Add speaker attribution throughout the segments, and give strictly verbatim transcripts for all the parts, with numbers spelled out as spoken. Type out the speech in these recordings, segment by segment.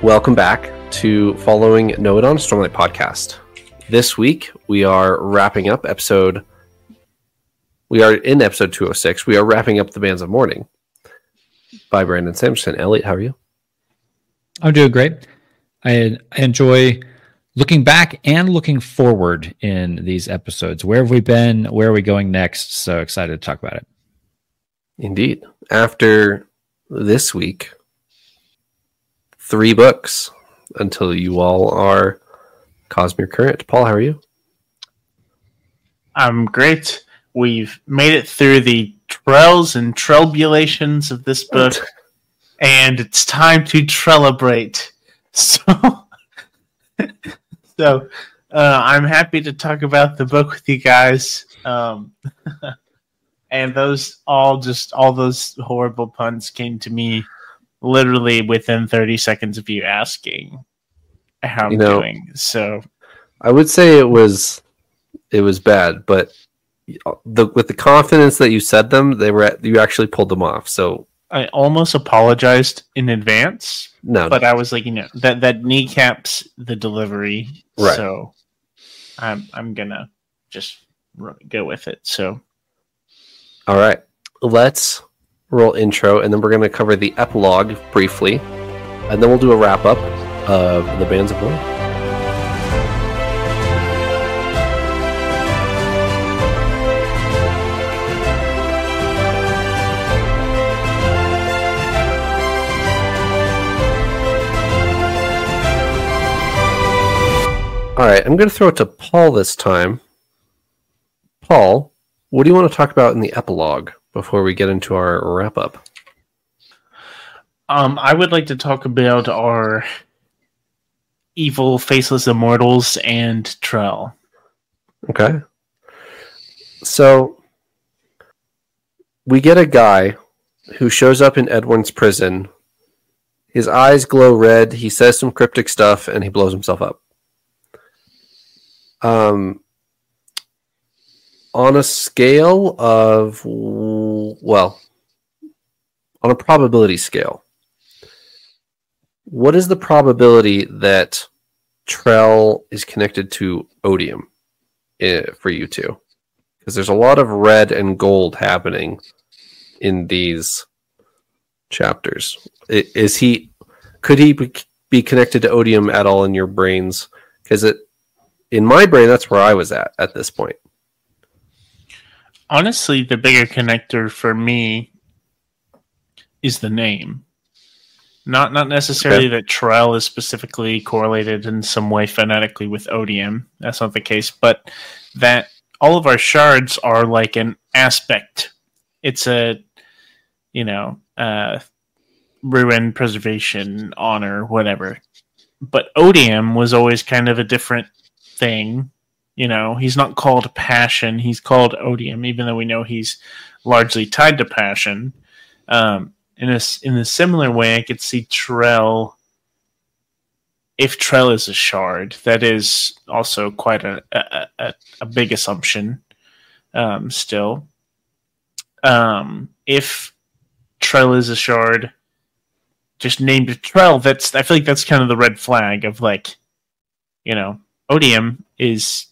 Speaker 1: Welcome back to Following Noah on Stormlight Podcast. This week, we are wrapping up episode... We are in episode two oh six. We are wrapping up The Bands of Mourning by Brandon Sanderson. Elliot, how are you?
Speaker 2: I'm doing great. I, I enjoy looking back and looking forward in these episodes. Where have we been? Where are we going next? So excited to talk about it.
Speaker 1: Indeed. After this week, three books until you all are Cosmere Current. Paul, how are you?
Speaker 3: I'm great. We've made it through the trials and tribulations of this book, and it's time to celebrate. So, so uh, I'm happy to talk about the book with you guys. Um, and those all just all those horrible puns came to me literally within thirty seconds of you asking how I'm you know, doing. So,
Speaker 1: I would say it was it was bad, but the with the confidence that you said them, they were at, you actually pulled them off. So.
Speaker 3: I almost apologized in advance,
Speaker 1: no,
Speaker 3: but I was like, you know, that that kneecaps the delivery,
Speaker 1: right.
Speaker 3: So I'm I'm gonna just go with it. So,
Speaker 1: all right, let's roll intro, and then we're gonna cover the epilogue briefly, and then we'll do a wrap up of the Bands of Mourning. All right, I'm going to throw it to Paul this time. Paul, what do you want to talk about in the epilogue before we get into our wrap-up?
Speaker 3: Um, I would like to talk about our evil, faceless immortals and Trell.
Speaker 1: Okay. So, we get a guy who shows up in Edwin's prison. His eyes glow red, he says some cryptic stuff, and he blows himself up. Um, on a scale of, well, on a probability scale, what is the probability that Trell is connected to Odium for you two? Because there's a lot of red and gold happening in these chapters. Is he, could he be connected to Odium at all in your brains? Because it, in my brain, that's where I was at at this point.
Speaker 3: Honestly, the bigger connector for me is the name. Not not necessarily okay. that Trell is specifically correlated in some way phonetically with Odium. That's not the case. But that all of our shards are like an aspect. It's a, you know, uh, ruin, preservation, honor, whatever. But Odium was always kind of a different thing. You know, he's not called Passion, he's called Odium, even though we know he's largely tied to Passion. Um, in a, in a similar way, I could see Trell, if Trell is a shard. That is also quite a, a, a, a big assumption um, still. Um, if Trell is a shard, just named Trell, that's I feel like that's kind of the red flag of like, you know, Odium is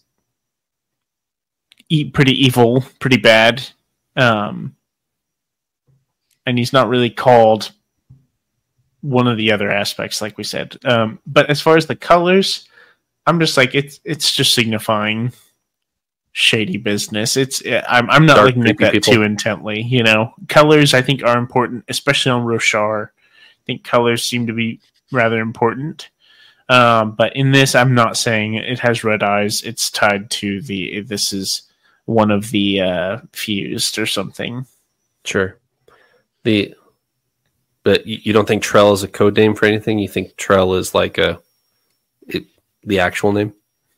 Speaker 3: e- pretty evil, pretty bad, um, and he's not really called one of the other aspects, like we said. Um, but as far as the colors, I'm just like it's it's just signifying shady business. It's I'm I'm not
Speaker 1: Dark,
Speaker 3: looking at that
Speaker 1: people.
Speaker 3: too intently. You know, colors I think are important, especially on Roshar. I think colors seem to be rather important. Um, but in this, I'm not saying it has red eyes. It's tied to the, this is one of the uh, fused or something.
Speaker 1: Sure. The, but you don't think Trell is a code name for anything? You think Trell is like a, it, the actual name?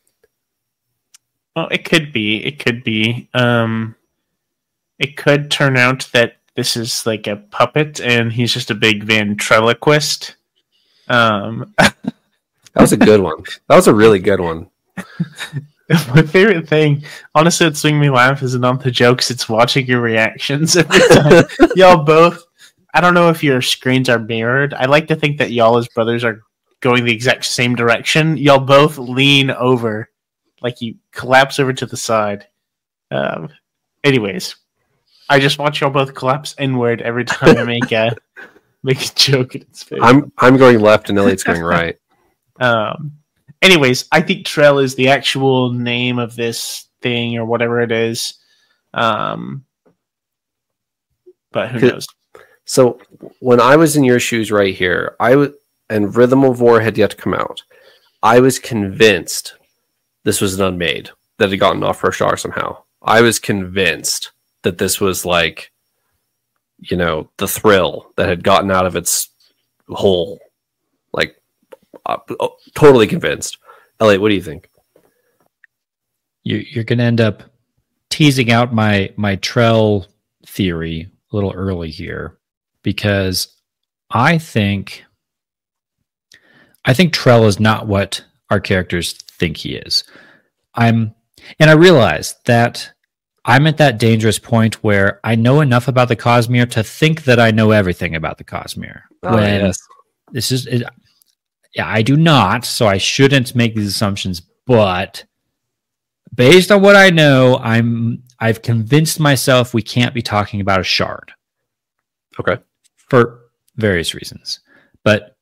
Speaker 3: Well, it could be. It could be. Um, it could turn out that this is like a puppet and he's just a big ventriloquist. Um,
Speaker 1: That was a good one. That was a really good one.
Speaker 3: My favorite thing, honestly, it's making me laugh is not the jokes, it's watching your reactions every time. Y'all both, I don't know if your screens are mirrored. I like to think that y'all as brothers are going the exact same direction, y'all both lean over, like you collapse over to the side. Um, anyways, I just watch y'all both collapse inward every time I make a make a joke in its face.
Speaker 1: I'm I'm going left and Elliot's going right.
Speaker 3: Um. Anyways, I think Trell is the actual name of this thing or whatever it is. Um. But who knows?
Speaker 1: So when I was in your shoes right here, I was, and Rhythm of War had yet to come out. I was convinced this was an unmade that had gotten off Roshar somehow. I was convinced that this was like, you know, the Thrill that had gotten out of its hole. Like, uh, totally convinced. Elliot, what do you think?
Speaker 2: You, you're going to end up teasing out my my Trell theory a little early here, because I think I think Trell is not what our characters think he is. I'm, and I realize that I'm at that dangerous point where I know enough about the Cosmere to think that I know everything about the Cosmere.
Speaker 1: Oh,
Speaker 2: when
Speaker 1: yes.
Speaker 2: This is, it, yeah, I do not, so I shouldn't make these assumptions. But based on what I know, I'm I've convinced myself we can't be talking about a shard.
Speaker 1: Okay.
Speaker 2: For various reasons. But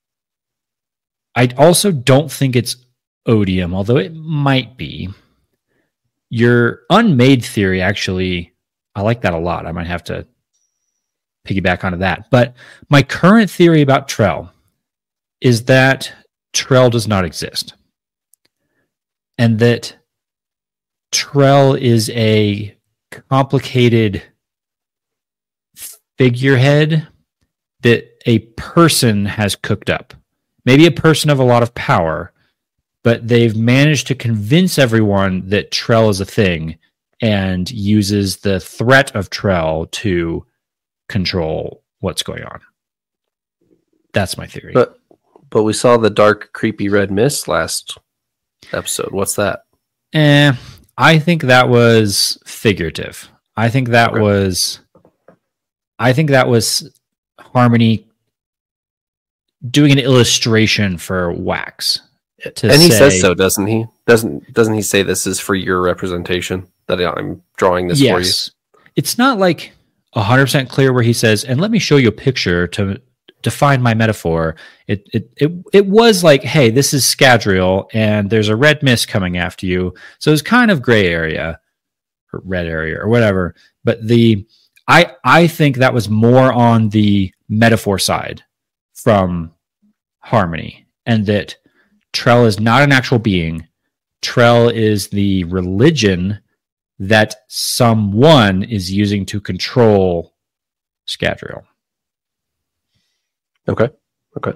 Speaker 2: I also don't think it's Odium, although it might be. Your unmade theory, actually, I like that a lot. I might have to piggyback onto that. But my current theory about Trell is that Trell does not exist. And that Trell is a complicated figurehead that a person has cooked up. Maybe a person of a lot of power, but they've managed to convince everyone that Trell is a thing and uses the threat of Trell to control what's going on. That's my theory.
Speaker 1: But but we saw the dark, creepy red mist last episode. What's that?
Speaker 2: Eh, I think that was figurative. I think that
Speaker 1: Okay.
Speaker 2: was I think that was Harmony doing an illustration for Wax. To
Speaker 1: And he
Speaker 2: say,
Speaker 1: says so, doesn't he? Doesn't doesn't he say this is for your representation? That I'm drawing this for you?
Speaker 2: yes. It's not like one hundred percent clear where he says, and let me show you a picture to define my metaphor. It it it, it was like, hey, this is Scadrial, and there's a red mist coming after you. So it's kind of gray area, or red area, or whatever. But the I I think that was more on the metaphor side from Harmony, and that Trell is not an actual being. Trell is the religion that someone is using to control Scadrial.
Speaker 1: Okay. Okay.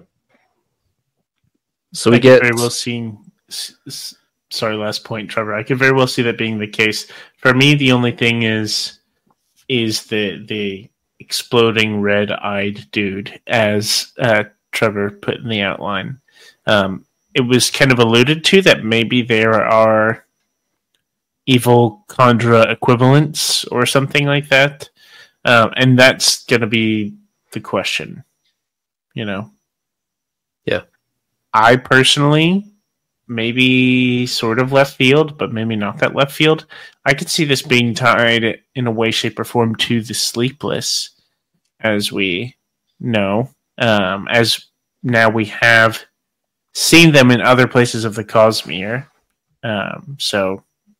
Speaker 1: So
Speaker 3: I
Speaker 1: we
Speaker 3: could
Speaker 1: get
Speaker 3: very well see. s- s- Sorry, last point, Trevor. I could very well see that being the case. For me, the only thing is is the the exploding red-eyed dude, as uh, Trevor put in the outline. Um, it was kind of alluded to that maybe there are evil Kandra equivalents or something like that, um, and that's going to be the question. You know.
Speaker 1: Yeah.
Speaker 3: I personally, maybe sort of left field, but maybe not that left field. I could see this being tied in a way, shape, or form to the Sleepless, as we know. Um, as now we have seen them in other places of the Cosmere. Um, so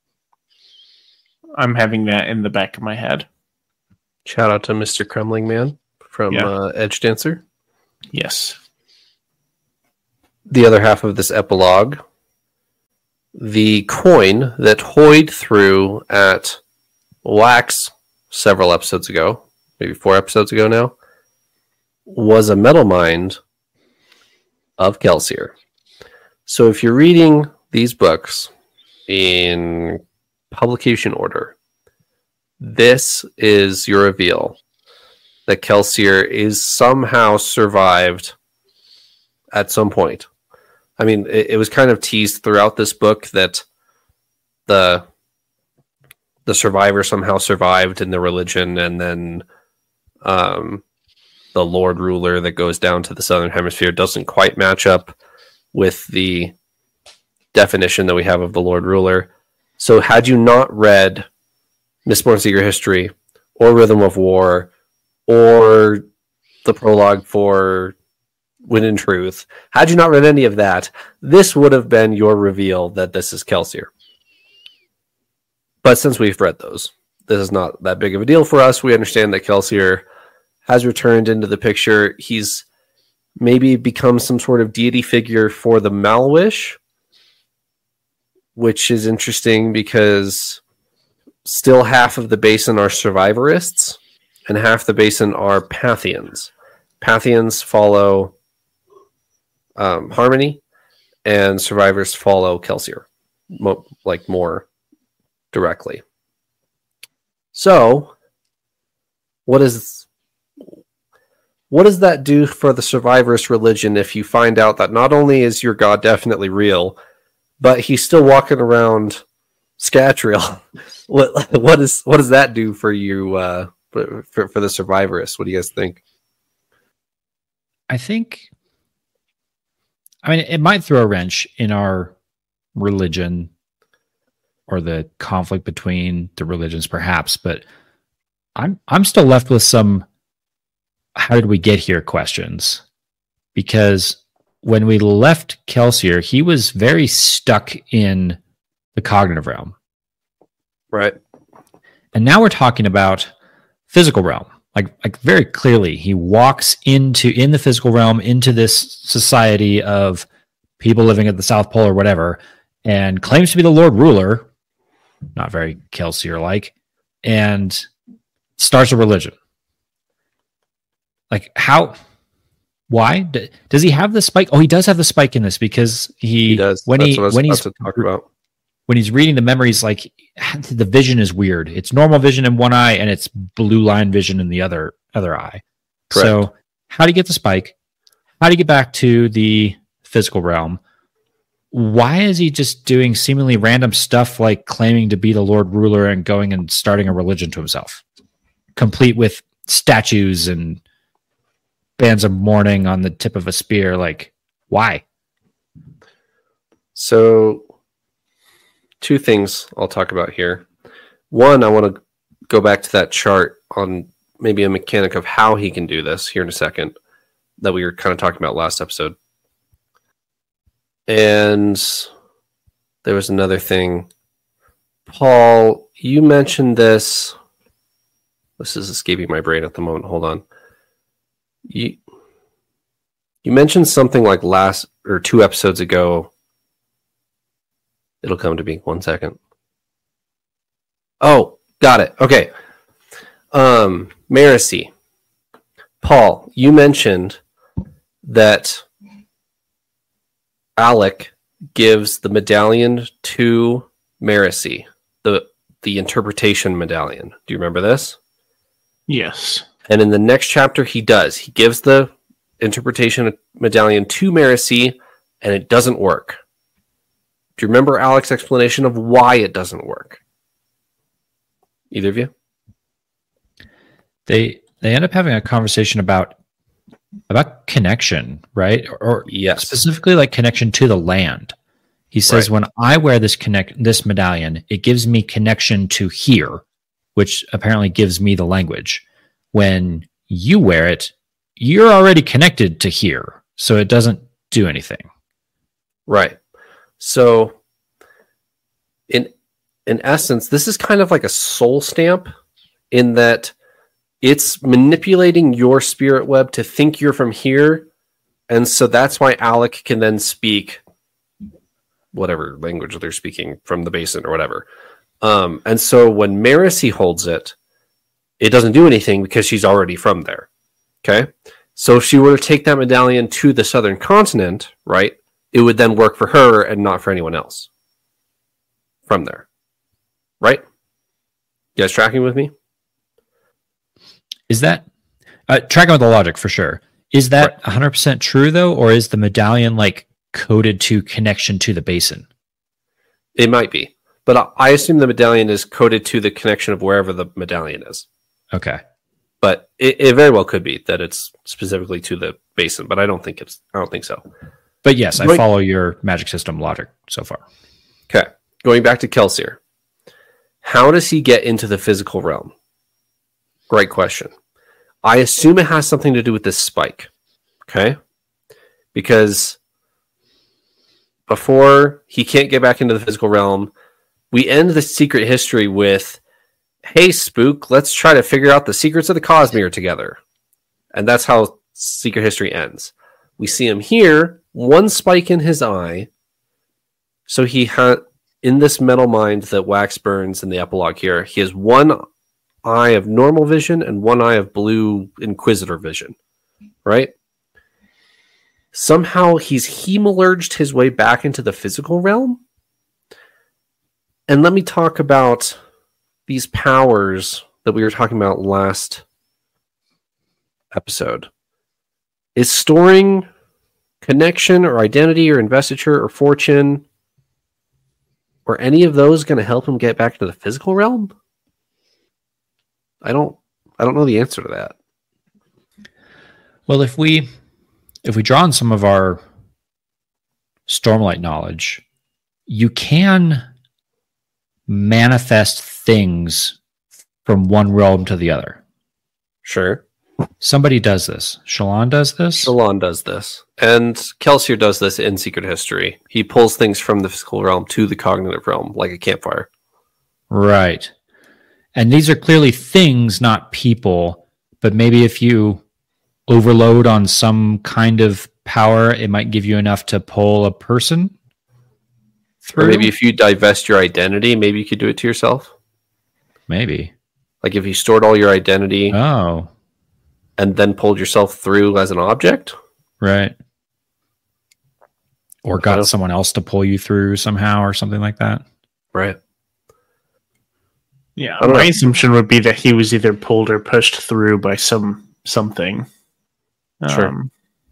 Speaker 3: I'm having that in the back of my head.
Speaker 1: shout out to Mister Kremling Man from
Speaker 3: Yeah.
Speaker 1: uh, Edge Dancer.
Speaker 3: Yes.
Speaker 1: The other half of this epilogue, the coin that Hoyd threw at Wax several episodes ago, maybe four episodes ago now, was a metal mind of Kelsier. So if you're reading these books in publication order, this is your reveal that Kelsier is somehow survived at some point. I mean, it, it was kind of teased throughout this book that the the survivor somehow survived in the religion, and then um, the Lord Ruler that goes down to the Southern Hemisphere doesn't quite match up. with the definition that we have of the Lord Ruler. So had you not read Mistborn Secret History or Rhythm of War or the prologue for Wind and Truth, had you not read any of that, this would have been your reveal that this is Kelsier. But since we've read those, this is not that big of a deal for us. We understand that Kelsier has returned into the picture. He's maybe become some sort of deity figure for the Malwish, which is interesting because still half of the basin are survivorists and half the basin are Pathians. Pathians follow um, Harmony and survivors follow Kelsier, mo- like more directly. So, what is what does that do for the survivorist religion if you find out that not only is your god definitely real, but he's still walking around Scatriel? what what is what does that do for you uh, for, for for the survivorists? What do you guys think?
Speaker 2: I think, I mean, it might throw a wrench in our religion or the conflict between the religions, perhaps, but I'm I'm still left with some how did we get here questions, because when we left Kelsier, he was very stuck in the cognitive realm.
Speaker 1: Right.
Speaker 2: And now we're talking about physical realm. Like, like very clearly, he walks into in the physical realm into this society of people living at the South Pole or whatever, and claims to be the Lord Ruler, not very Kelsier-like, and starts a religion. Like, how? Why D- does he have the spike? Oh, he does have the spike in this because he,
Speaker 1: He does.
Speaker 2: when
Speaker 1: That's
Speaker 2: he
Speaker 1: what I was
Speaker 2: when
Speaker 1: about
Speaker 2: he's
Speaker 1: to talk about.
Speaker 2: when he's reading the memories, like the vision is weird. It's normal vision in one eye and it's blue line vision in the other other eye.
Speaker 1: Correct.
Speaker 2: So how do you get the spike? How do you get back to the physical realm? Why is he just doing seemingly random stuff like claiming to be the Lord Ruler and going and starting a religion to himself, complete with statues and bands of mourning on the tip of a spear? Like, why?
Speaker 1: So, two things I'll talk about here. One, I want to go back to that chart on maybe a mechanic of how he can do this here in a second that we were kind of talking about last episode. And there was another thing. Paul, you mentioned this. This is escaping my brain at the moment. Hold on. You, you mentioned something like last or two episodes ago. It'll come to me. One second. Oh, got it. Okay. Um, Marasi. Paul, you mentioned that Alec gives the medallion to Marasi, the the interpretation medallion. Do you remember this?
Speaker 3: Yes.
Speaker 1: And in the next chapter, he does. He gives the interpretation medallion to Marasi, and it doesn't work. Do you remember Alec's explanation of why it doesn't work? Either of you?
Speaker 2: They they end up having a conversation about about connection, right? Or, or
Speaker 1: Yes.
Speaker 2: specifically like connection to the land. He says,
Speaker 1: Right.
Speaker 2: when I wear this connect this medallion, it gives me connection to here, which apparently gives me the language. When you wear it, you're already connected to here, so it doesn't do anything.
Speaker 1: Right. So, in in essence, this is kind of like a soul stamp in that it's manipulating your spirit web to think you're from here, and so that's why Alec can then speak whatever language they're speaking from the basin or whatever. Um, and so when Marasi holds it, it doesn't do anything because she's already from there. Okay? So if she were to take that medallion to the southern continent, right, it would then work for her and not for anyone else from there. Right? You guys tracking with me?
Speaker 2: Is that uh, tracking with the logic for sure? Is that
Speaker 1: Right.
Speaker 2: one hundred percent true though, or is the medallion like coded to connection to the basin?
Speaker 1: It might be. But I- I assume the medallion is coded to the connection of wherever the medallion is.
Speaker 2: Okay.
Speaker 1: But it, it very well could be that it's specifically to the basin, but I don't think it's I don't think so.
Speaker 2: But yes, I
Speaker 1: Going-
Speaker 2: follow your magic system logic so far.
Speaker 1: Okay. Going back to Kelsier. How does he get into the physical realm? Great question. I assume it has something to do with this spike. Okay? Because before he can't get back into the physical realm, we end the secret history with, hey, Spook, let's try to figure out the secrets of the Cosmere together. And that's how secret history ends. We see him here, one spike in his eye. So he had, in this metal mind that Wax burns in the epilogue here, he has one eye of normal vision and one eye of blue Inquisitor vision. Right? Somehow he's hemalurged his way back into the physical realm. And let me talk about these powers that we were talking about last episode. Is storing connection or identity or investiture or fortune or any of those going to help him get back to the physical realm? I don't I don't know the answer to that.
Speaker 2: Well, if we if we draw on some of our Stormlight knowledge, you can manifest things from one realm to the other.
Speaker 1: Sure.
Speaker 2: Somebody does this. Shallan does this.
Speaker 1: Shallan does this. And Kelsier does this in Secret History. He pulls things from the physical realm to the cognitive realm, like a campfire.
Speaker 2: Right. And these are clearly things, not people. But maybe if you overload on some kind of power, it might give you enough to pull a person through.
Speaker 1: Or maybe if you divest your identity, maybe you could do it to yourself.
Speaker 2: Maybe.
Speaker 1: Like if you stored all your identity
Speaker 2: Oh,
Speaker 1: and then pulled yourself through as an object.
Speaker 2: right. Or
Speaker 1: I
Speaker 2: got
Speaker 1: don't-
Speaker 2: someone else to pull you through somehow or something like that.
Speaker 1: Right.
Speaker 3: Yeah,
Speaker 1: I don't
Speaker 3: my
Speaker 1: know.
Speaker 3: assumption would be that he was either pulled or pushed through by some something.
Speaker 1: Sure.
Speaker 3: Um,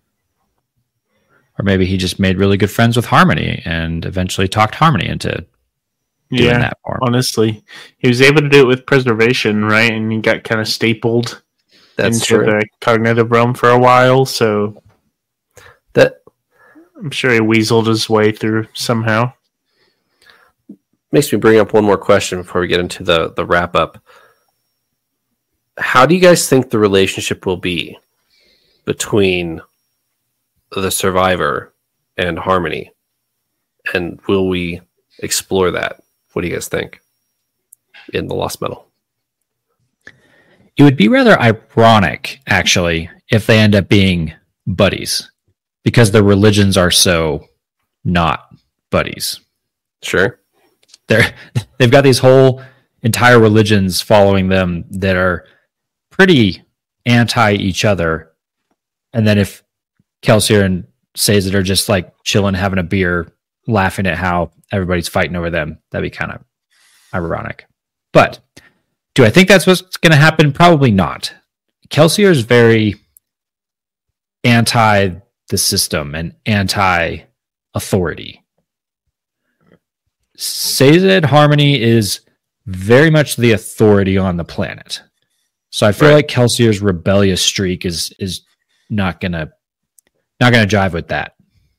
Speaker 2: Or maybe he just made really good friends with Harmony and eventually talked Harmony into doing
Speaker 3: yeah,
Speaker 2: that for him.
Speaker 3: honestly, he was able to do it with preservation, right? And he got kind of stapled
Speaker 1: That's
Speaker 3: into
Speaker 1: true.
Speaker 3: the cognitive realm for a while. So
Speaker 1: That
Speaker 3: I'm sure he weaseled his way through somehow.
Speaker 1: makes me bring up one more question before we get into the, the wrap up. How do you guys think the relationship will be between the survivor and Harmony? And will we explore that? What do you guys think in the Lost Metal?
Speaker 2: It would be rather ironic, actually, if they end up being buddies because their religions are so not buddies.
Speaker 1: Sure.
Speaker 2: They're, they've got these whole entire religions following them that are pretty anti each other. And then if Kelsier and Sazed are just like chilling, having a beer, laughing at how everybody's fighting over them, that'd be kind of ironic. But do I think that's what's going to happen? Probably not. Kelsier is very anti the system and anti authority. Sazed Harmony is very much the authority on the planet. So I feel
Speaker 1: Right.
Speaker 2: like Kelsier's rebellious streak is is not gonna not gonna jive with that.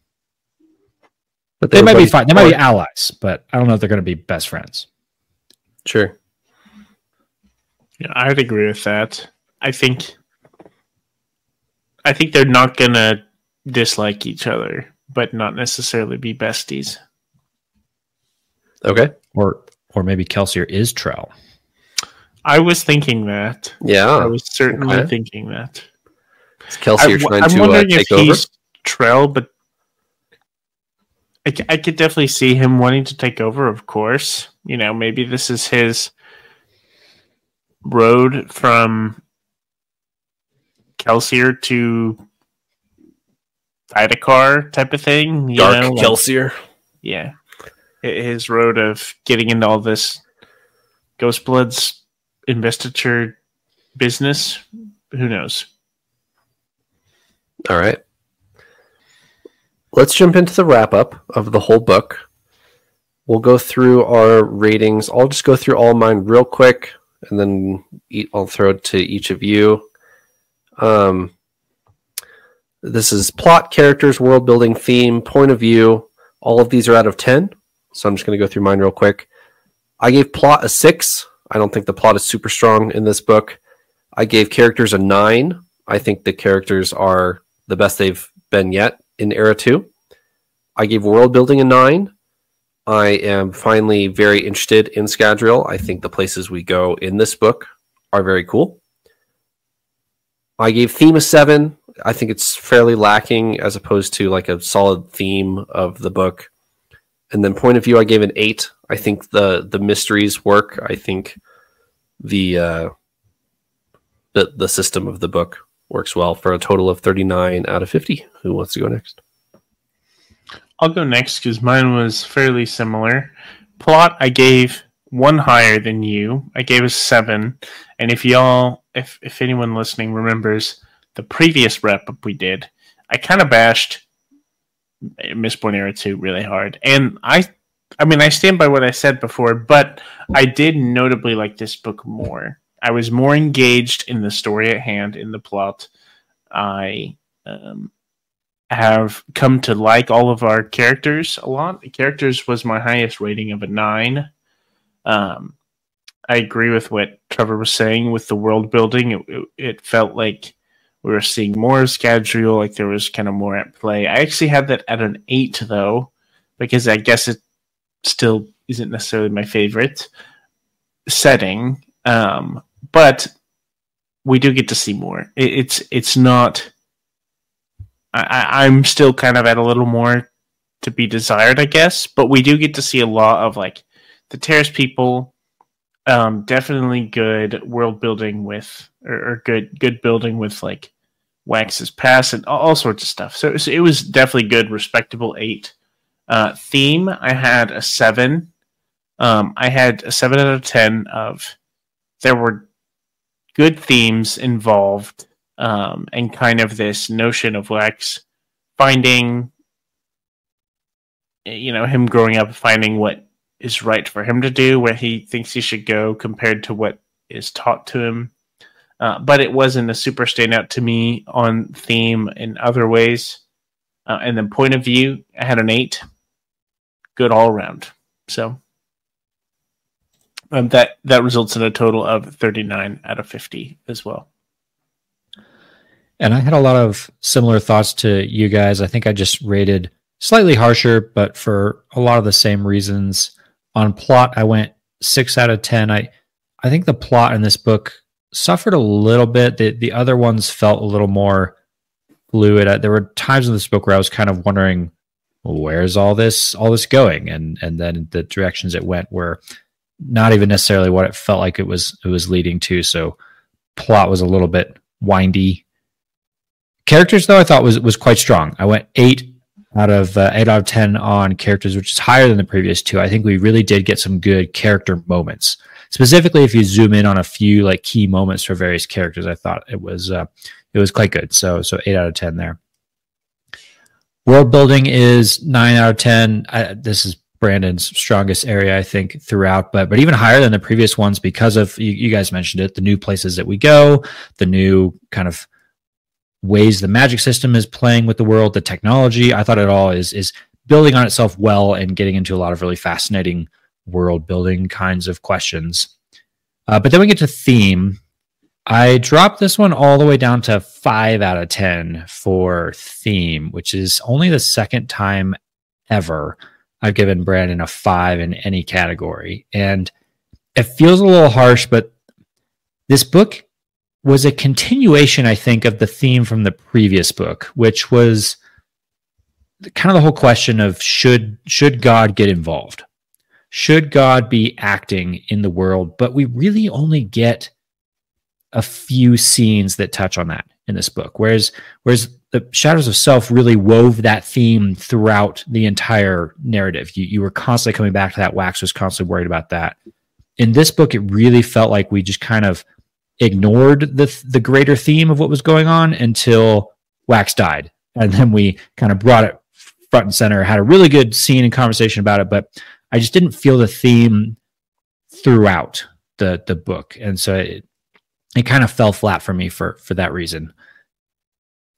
Speaker 1: But
Speaker 2: They might be
Speaker 1: everybody-
Speaker 2: fine. They might be allies, but I don't know if they're gonna be best friends.
Speaker 1: Sure.
Speaker 3: Yeah, I'd agree with that. I think I think they're not gonna dislike each other, but not necessarily be besties.
Speaker 1: Okay.
Speaker 2: Or or maybe Kelsier is Trell.
Speaker 3: I was thinking that. I
Speaker 1: Yeah.
Speaker 3: was certainly
Speaker 1: okay.
Speaker 3: thinking that.
Speaker 1: Is Kelsey
Speaker 3: I'm,
Speaker 1: trying
Speaker 3: I'm
Speaker 1: to uh,
Speaker 3: wondering
Speaker 1: take
Speaker 3: if
Speaker 1: over?
Speaker 3: he's Trell, but I, c- I could definitely see him wanting to take over, of course. You know, maybe this is his road from Kelsier to Thydakar type of thing. You
Speaker 1: Dark
Speaker 3: know, like-
Speaker 1: Kelsier.
Speaker 3: yeah. Hi- His road of getting into all this Ghostblood's investiture business. Who knows?
Speaker 1: All right. Let's jump into the wrap up of the whole book. We'll go through our ratings. I'll just go through all mine real quick, and then eat, I'll throw it to each of you. Um, This is plot, characters, world building, theme, point of view. All of these are out of ten. So I'm just going to go through mine real quick. I gave plot a six. I don't think the plot is super strong in this book. I gave characters a nine. I think the characters are the best they've been yet in Era two. I gave world building a nine. I am finally very interested in Scadrial. I think the places we go in this book are very cool. I gave theme a seven. I think it's fairly lacking as opposed to like a solid theme of the book. And then point of view, I gave an eight. I think the the mysteries work. I think the uh, the the system of the book works well for a total of thirty-nine out of fifty. Who wants to go next?
Speaker 3: I'll go next because mine was fairly similar. Plot, I gave one higher than you. I gave a seven. And if y'all, if if anyone listening remembers the previous wrap up we did, I kind of bashed Mistborn Era two really hard. And I, I mean, I stand by what I said before, but I did notably like this book more. I was more engaged in the story at hand, in the plot. I um, have come to like all of our characters a lot. The characters was my highest rating of a nine. Um, I agree with what Trevor was saying with the world building. It, it, it felt like we were seeing more of Scadrial, like there was kind of more at play. I actually had that at an eight, though, because I guess it still isn't necessarily my favorite setting. Um, but we do get to see more. It, it's it's not... I, I'm still kind of at a little more to be desired, I guess, but we do get to see a lot of like the Terrace people. Um, definitely good world building with, or, or good good building with like Wax's past and all, all sorts of stuff. So, so it was definitely good, respectable eight. Uh, theme, I had a seven. Um, I had a seven out of ten. Of there were good themes involved. Um, and kind of this notion of Wax finding, you know, him growing up, finding what is right for him to do, where he thinks he should go compared to what is taught to him. Uh, but it wasn't a super standout to me on theme in other ways. Uh, and then point of view, I had an eight. Good all around. So um, that, that results in a total of thirty-nine out of fifty as well.
Speaker 2: And I had a lot of similar thoughts to you guys. I think I just rated slightly harsher, but for a lot of the same reasons. On plot, I went six out of ten. I, I think the plot in this book suffered a little bit. The, the other ones felt a little more fluid. There were times in this book where I was kind of wondering, well, where's all this all this going? And and then the directions it went were not even necessarily what it felt like it was it was leading to. So plot was a little bit windy. Characters, though, I thought was was quite strong. I went eight out of uh, eight out of ten on characters, which is higher than the previous two. I think we really did get some good character moments. Specifically, if you zoom in on a few like key moments for various characters, I thought it was uh, it was quite good. So so eight out of ten there. World building is nine out of ten. I, this is Brandon's strongest area, I think, throughout, but but even higher than the previous ones because of you, you guys mentioned it, the new places that we go, the new kind of ways the magic system is playing with the world, the technology. I thought it all is is building on itself well and getting into a lot of really fascinating world building kinds of questions. Uh, but then we get to theme. I dropped this one all the way down to five out of ten for theme, which is only the second time ever I've given Brandon a five in any category. And it feels a little harsh, but this book was a continuation, I think, of the theme from the previous book, which was kind of the whole question of should should God get involved? Should God be acting in the world? But we really only get a few scenes that touch on that in this book, whereas whereas the Shadows of Self really wove that theme throughout the entire narrative. You, you were constantly coming back to that. Wax was constantly worried about that. In this book, it really felt like we just kind of ignored the the greater theme of what was going on until Wax died, and then we kind of brought it front and center, had a really good scene and conversation about it, but I just didn't feel the theme throughout the the book, and so it, it kind of fell flat for me for for that reason.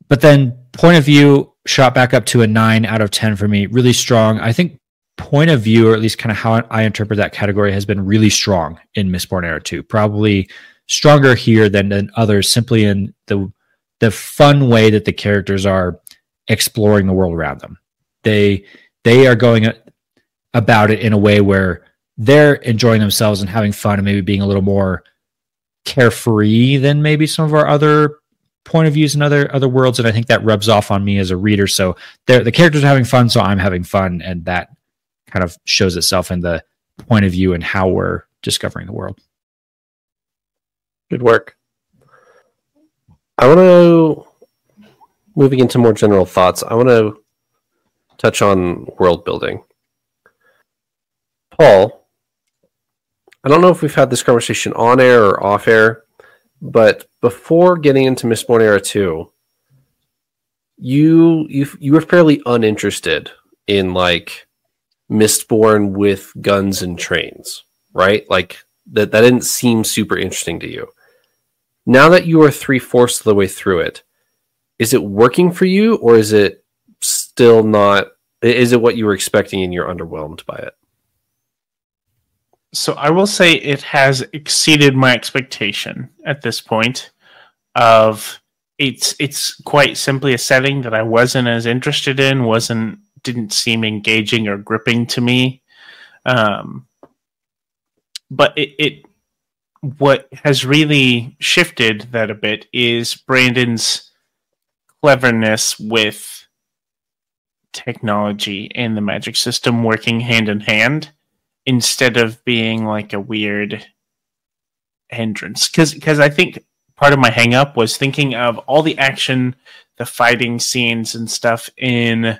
Speaker 2: but then point of view shot back up to a nine out of ten for me. Really strong. I think point of view, or at least kind of how I interpret that category, has been really strong in Mistborn Era two. Probably stronger here than, than others, simply in the the fun way that the characters are exploring the world around them. They they are going about it in a way where they're enjoying themselves and having fun and maybe being a little more carefree than maybe some of our other point of views in other other worlds. And I think that rubs off on me as a reader. So the characters are having fun, so I'm having fun, and that kind of shows itself in the point of view and how we're discovering the world.
Speaker 1: Good work. I want to, moving into more general thoughts, I want to touch on world building. Paul, I don't know if we've had this conversation on air or off air, but before getting into Mistborn Era two, you you you were fairly uninterested in like Mistborn with guns and trains, right? Like that that didn't seem super interesting to you. Now that you are three-fourths of the way through it, is it working for you, or is it still not? Is it what you were expecting and you're underwhelmed by it?
Speaker 3: So I will say it has exceeded my expectation at this point. Of it's it's quite simply a setting that I wasn't as interested in, wasn't didn't seem engaging or gripping to me. Um, but it, it what has really shifted that a bit is Brandon's cleverness with technology and the magic system working hand in hand, instead of being like a weird hindrance. Because because I think part of my hang up was thinking of all the action, the fighting scenes and stuff in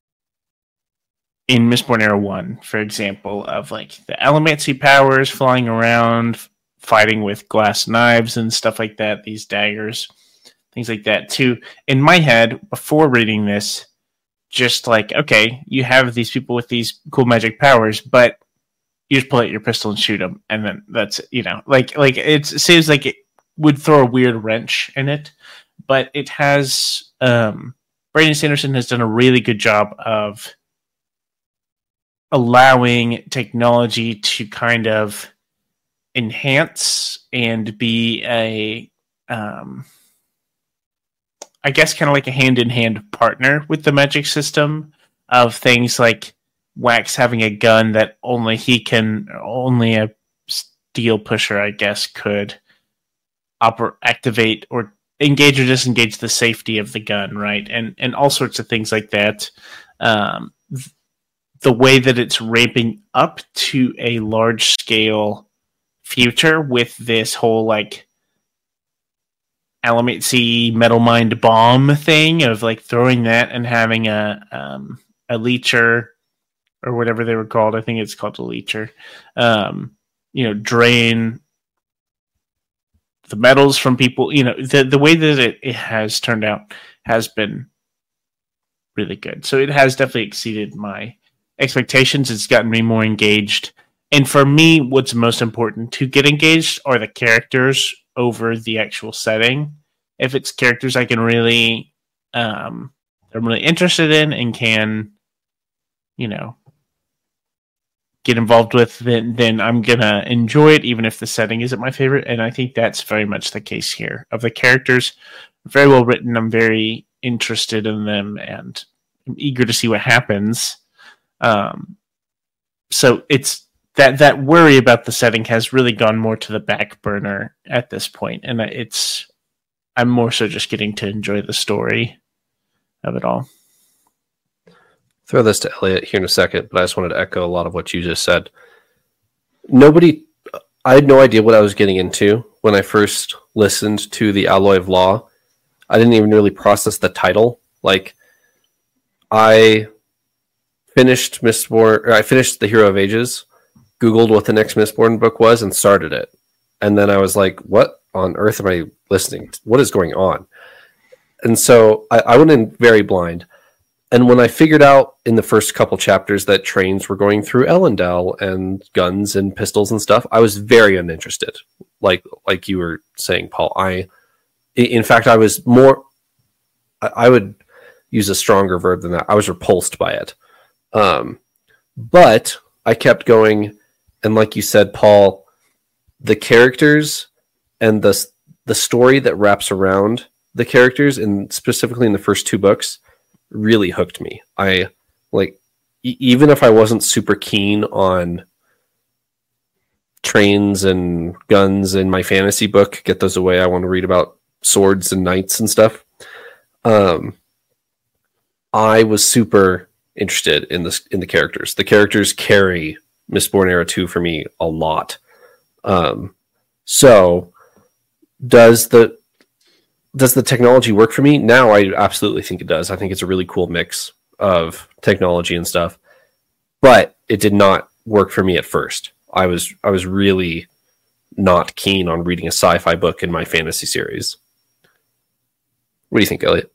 Speaker 3: in Mistborn Era one, for example, of like the Allomancy powers flying around, fighting with glass knives and stuff like that, these daggers, things like that too. In my head, before reading this, just like, okay, you have these people with these cool magic powers, but you just pull out your pistol and shoot them, and then that's, you know, like, like it's, it seems like it would throw a weird wrench in it, but it has, um, Brandon Sanderson has done a really good job of allowing technology to kind of enhance and be a, um, I guess kind of like a hand-in-hand partner with the magic system, of things like Wax having a gun that only he can, only a steel pusher, I guess, could oper- activate or engage or disengage the safety of the gun, right? And and all sorts of things like that. Um, th- the way that it's ramping up to a large-scale future with this whole, like, Allomancy metal mind bomb thing of like throwing that and having a um, a leecher or whatever they were called. I think it's called a leecher. Um, you know, drain the metals from people. You know, the the way that it, it has turned out has been really good. So it has definitely exceeded my expectations. It's gotten me more engaged. And for me, what's most important to get engaged are the characters over the actual setting. If it's characters I can really, um, I'm really interested in and can, you know, get involved with, then then I'm gonna enjoy it, even if the setting isn't my favorite. And I think that's very much the case here. Of the characters, very well written. I'm very interested in them, and I'm eager to see what happens. Um, so it's. That that worry about the setting has really gone more to the back burner at this point, and it's I'm more so just getting to enjoy the story of it all.
Speaker 1: Throw this to Elliot here in a second, but I just wanted to echo a lot of what you just said. Nobody, I had no idea what I was getting into when I first listened to the Alloy of Law. I didn't even really process the title. Like, I finished Mistborn, or I finished The Hero of Ages, Googled what the next Mistborn book was, and started it. And then I was like, what on earth am I listening to? What is going on? And so I, I went in very blind. And when I figured out in the first couple chapters that trains were going through Elendel and guns and pistols and stuff, I was very uninterested. Like like you were saying, Paul. I, in fact, I was more... I, I would use a stronger verb than that. I was repulsed by it. Um, but I kept going. And like you said, Paul, the characters and the, the story that wraps around the characters, and specifically in the first two books, really hooked me. I like, e- even if I wasn't super keen on trains and guns in my fantasy book, get those away. I want to read about swords and knights and stuff. Um, I was super interested in this, in the characters. The characters carry Mistborn Era two for me a lot. Um, so does the, does the technology work for me? Now I absolutely think it does. I think it's a really cool mix of technology and stuff, but it did not work for me at first. I was, I was really not keen on reading a sci-fi book in my fantasy series. What do you think, Elliot?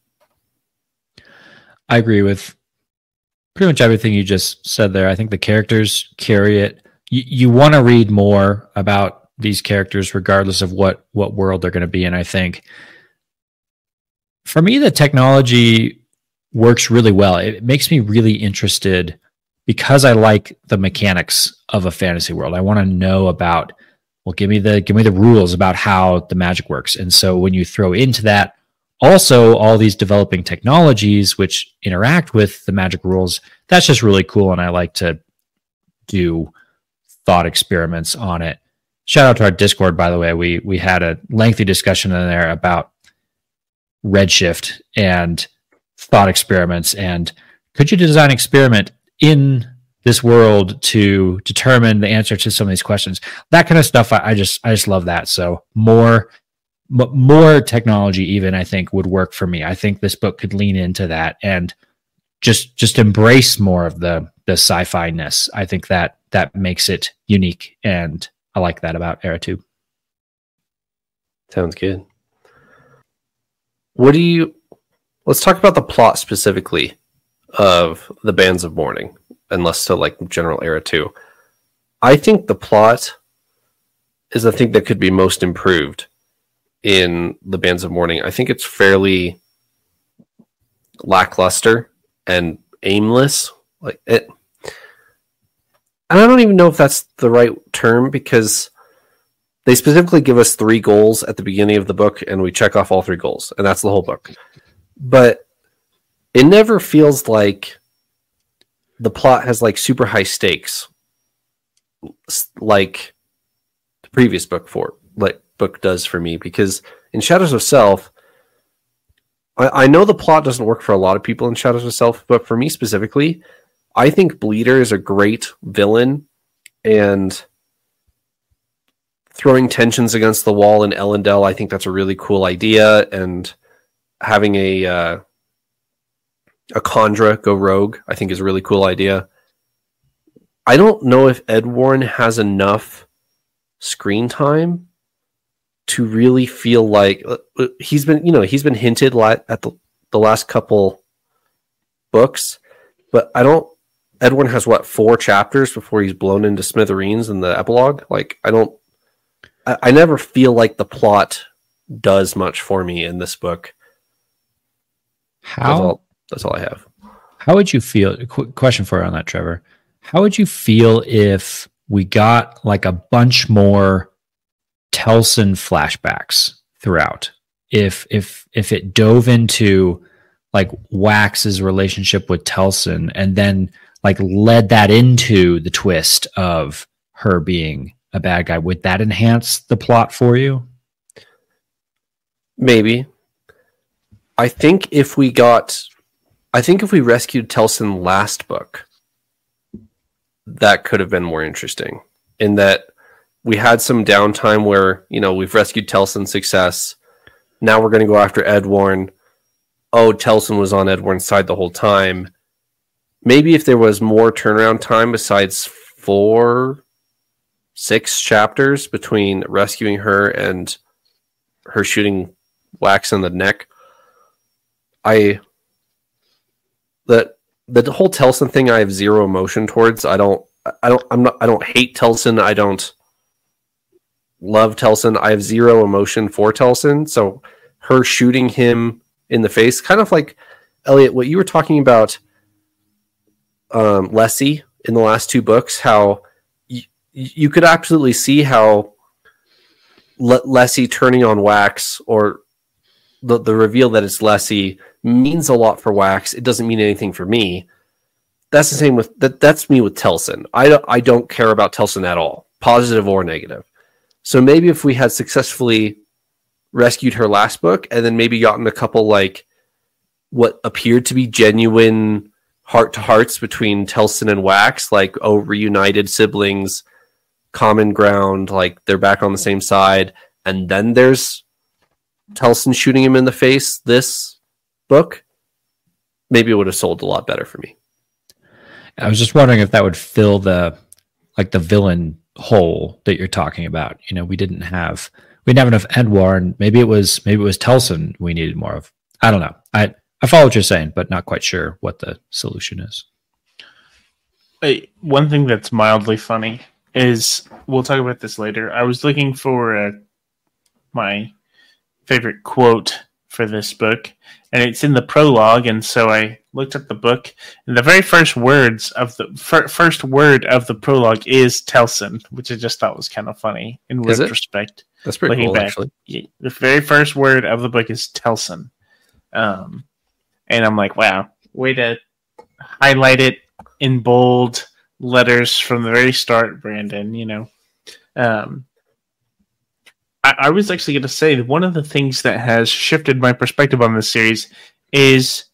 Speaker 2: I agree with pretty much everything you just said there. I think the characters carry it. You, you want to read more about these characters regardless of what, what world they're going to be in, I think. For me, the technology works really well. It makes me really interested because I like the mechanics of a fantasy world. I want to know about, well, give me the give me the rules about how the magic works. And so when you throw into that also all these developing technologies which interact with the magic rules, that's just really cool. And I like to do thought experiments on it. Shout out to our Discord, by the way. We we had a lengthy discussion in there about Redshift and thought experiments, and could you design an experiment in this world to determine the answer to some of these questions? That kind of stuff, I, I just I just love that. So more m- more technology even, I think, would work for me. I think this book could lean into that and just just embrace more of the the sci-fi-ness. I think that that makes it unique, and I like that about Era two.
Speaker 1: Sounds good. What do you... Let's talk about the plot specifically of the Bands of Mourning, and less to like general Era two. I think the plot is the thing that could be most improved in the Bands of Mourning. I think it's fairly lackluster and aimless. Like it, and I don't even know if that's the right term, because they specifically give us three goals at the beginning of the book, and we check off all three goals, and that's the whole book. But it never feels like the plot has like super high stakes, like the previous book for like book does for me. Because in Shadows of Self, I, I know the plot doesn't work for a lot of people in Shadows of Self, but for me specifically, I think Bleeder is a great villain, and throwing tensions against the wall in Ellendale, I think that's a really cool idea. And having a uh, a Khandra go rogue, I think is a really cool idea. I don't know if Ed Warren has enough screen time to really feel like uh, he's been, you know, he's been hinted at the, the last couple books, but I don't, Ed Warren has what, four chapters before he's blown into smithereens in the epilogue? Like, I don't, I, I never feel like the plot does much for me in this book.
Speaker 2: How
Speaker 1: that's all, that's all I have.
Speaker 2: How would you feel? Quick question for you on that, Trevor. How would you feel if we got like a bunch more Telsin flashbacks throughout? If if if it dove into like Wax's relationship with Telsin, and then like led that into the twist of her being a bad guy, would that enhance the plot for you?
Speaker 1: Maybe. I think if we got, I think if we rescued Telsin last book, that could have been more interesting. In that we had some downtime where, you know, we've rescued Telsin, success. Now we're going to go after Ed Warren. Oh, Telsin was on Ed Warren's side the whole time. Maybe if there was more turnaround time besides four, six chapters between rescuing her and her shooting Wax in the neck. I the the whole Telsin thing I have zero emotion towards. I don't I don't I'm not I don't hate Telsin. I don't love Telsin. I have zero emotion for Telsin. So her shooting him in the face, kind of like Elliot, what you were talking about, um, Lessie in the last two books, how y- you could absolutely see how Le- Lessie turning on Wax, or the, the reveal that it's Lessie, means a lot for Wax. It doesn't mean anything for me. That's the same with that. That's me with Telsin. I don't, I don't care about Telsin at all, positive or negative. So maybe if we had successfully rescued her last book and then maybe gotten a couple like what appeared to be genuine heart to hearts between Telsin and Wax, like, oh, reunited siblings, common ground, like they're back on the same side. And then there's Telsin shooting him in the face this book, maybe it would have sold a lot better for me.
Speaker 2: I was just wondering if that would fill the, like the villain hole that you're talking about. You know, we didn't have, we didn't have enough Edwar, and maybe it was, maybe it was Telsin we needed more of. I don't know. I, I follow what you're saying, but not quite sure what the solution is.
Speaker 3: Hey, one thing that's mildly funny is, we'll talk about this later. I was looking for uh, my favorite quote for this book, and it's in the prologue, and so I looked up the book, and the very first words of the fir- first word of the prologue is Telsin, which I just thought was kind of funny in
Speaker 1: Is
Speaker 3: retrospect.
Speaker 1: It? That's pretty
Speaker 3: Looking
Speaker 1: cool,
Speaker 3: back,
Speaker 1: actually.
Speaker 3: The very first word of the book is Telsin. Um, and I'm like, wow, way to highlight it in bold letters from the very start, Brandon, you know. Um, I, I was actually going to say that one of the things that has shifted my perspective on this series is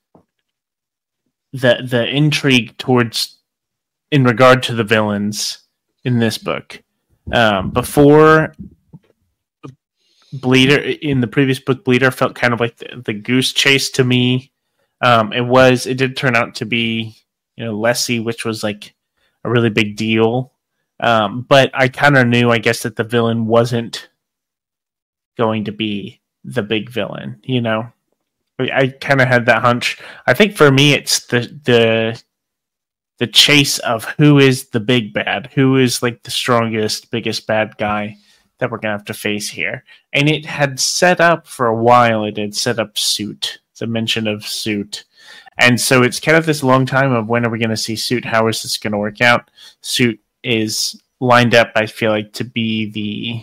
Speaker 3: the the intrigue towards, in regard to the villains in this book. Um, before Bleeder, in the previous book, Bleeder felt kind of like the, the goose chase to me. Um, it was, it did turn out to be, you know, Lessie, which was like a really big deal. Um, but I kind of knew, I guess, that the villain wasn't going to be the big villain, you know? I, I kind of had that hunch. I think for me, it's the, the, the chase of who is the big bad, who is like the strongest, biggest bad guy that we're going to have to face here. And it had set up for a while, it had set up Suit, the mention of Suit. And so it's kind of this long time of when are we going to see Suit? How is this going to work out? Suit is lined up, I feel like, to be the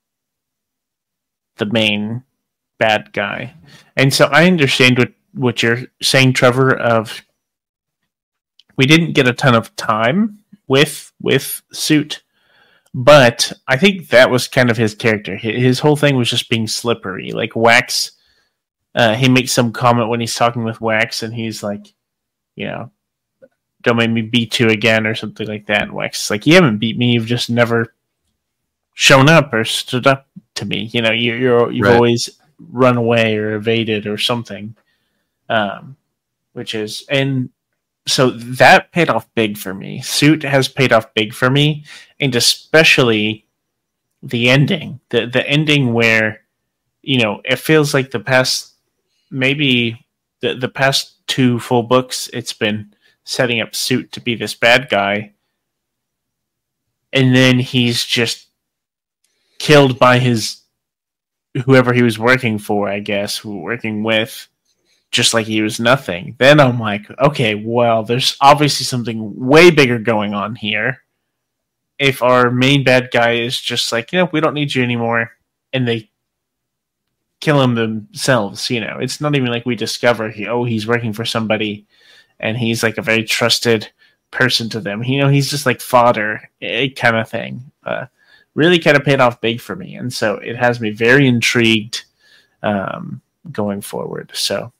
Speaker 3: the main bad guy. And so I understand what, what you're saying, Trevor, of we didn't get a ton of time with with Suit. But I think that was kind of his character. His whole thing was just being slippery. Like Wax, uh, he makes some comment when he's talking with Wax, and he's like, you know, don't make me beat you again or something like that. And Wax is like, you haven't beat me. You've just never shown up or stood up to me. You know, you, you're, you've
Speaker 1: right.
Speaker 3: always run away or evaded or something. Um, which is, and so that paid off big for me. Suit has paid off big for me, and especially the ending. The the ending where, you know, it feels like the past, maybe the, the past two full books, it's been setting up Suit to be this bad guy, and then he's just killed by his, whoever he was working for, I guess, working with, just like he was nothing. Then I'm like, okay, well, there's obviously something way bigger going on here. If our main bad guy is just like, you know, we don't need you anymore, and they kill him themselves, you know, it's not even like we discover, he, oh, he's working for somebody, and he's like a very trusted person to them. You know, he's just like fodder, kind of thing. Uh, really kind of paid off big for me, and so it has me very intrigued um, going forward. So.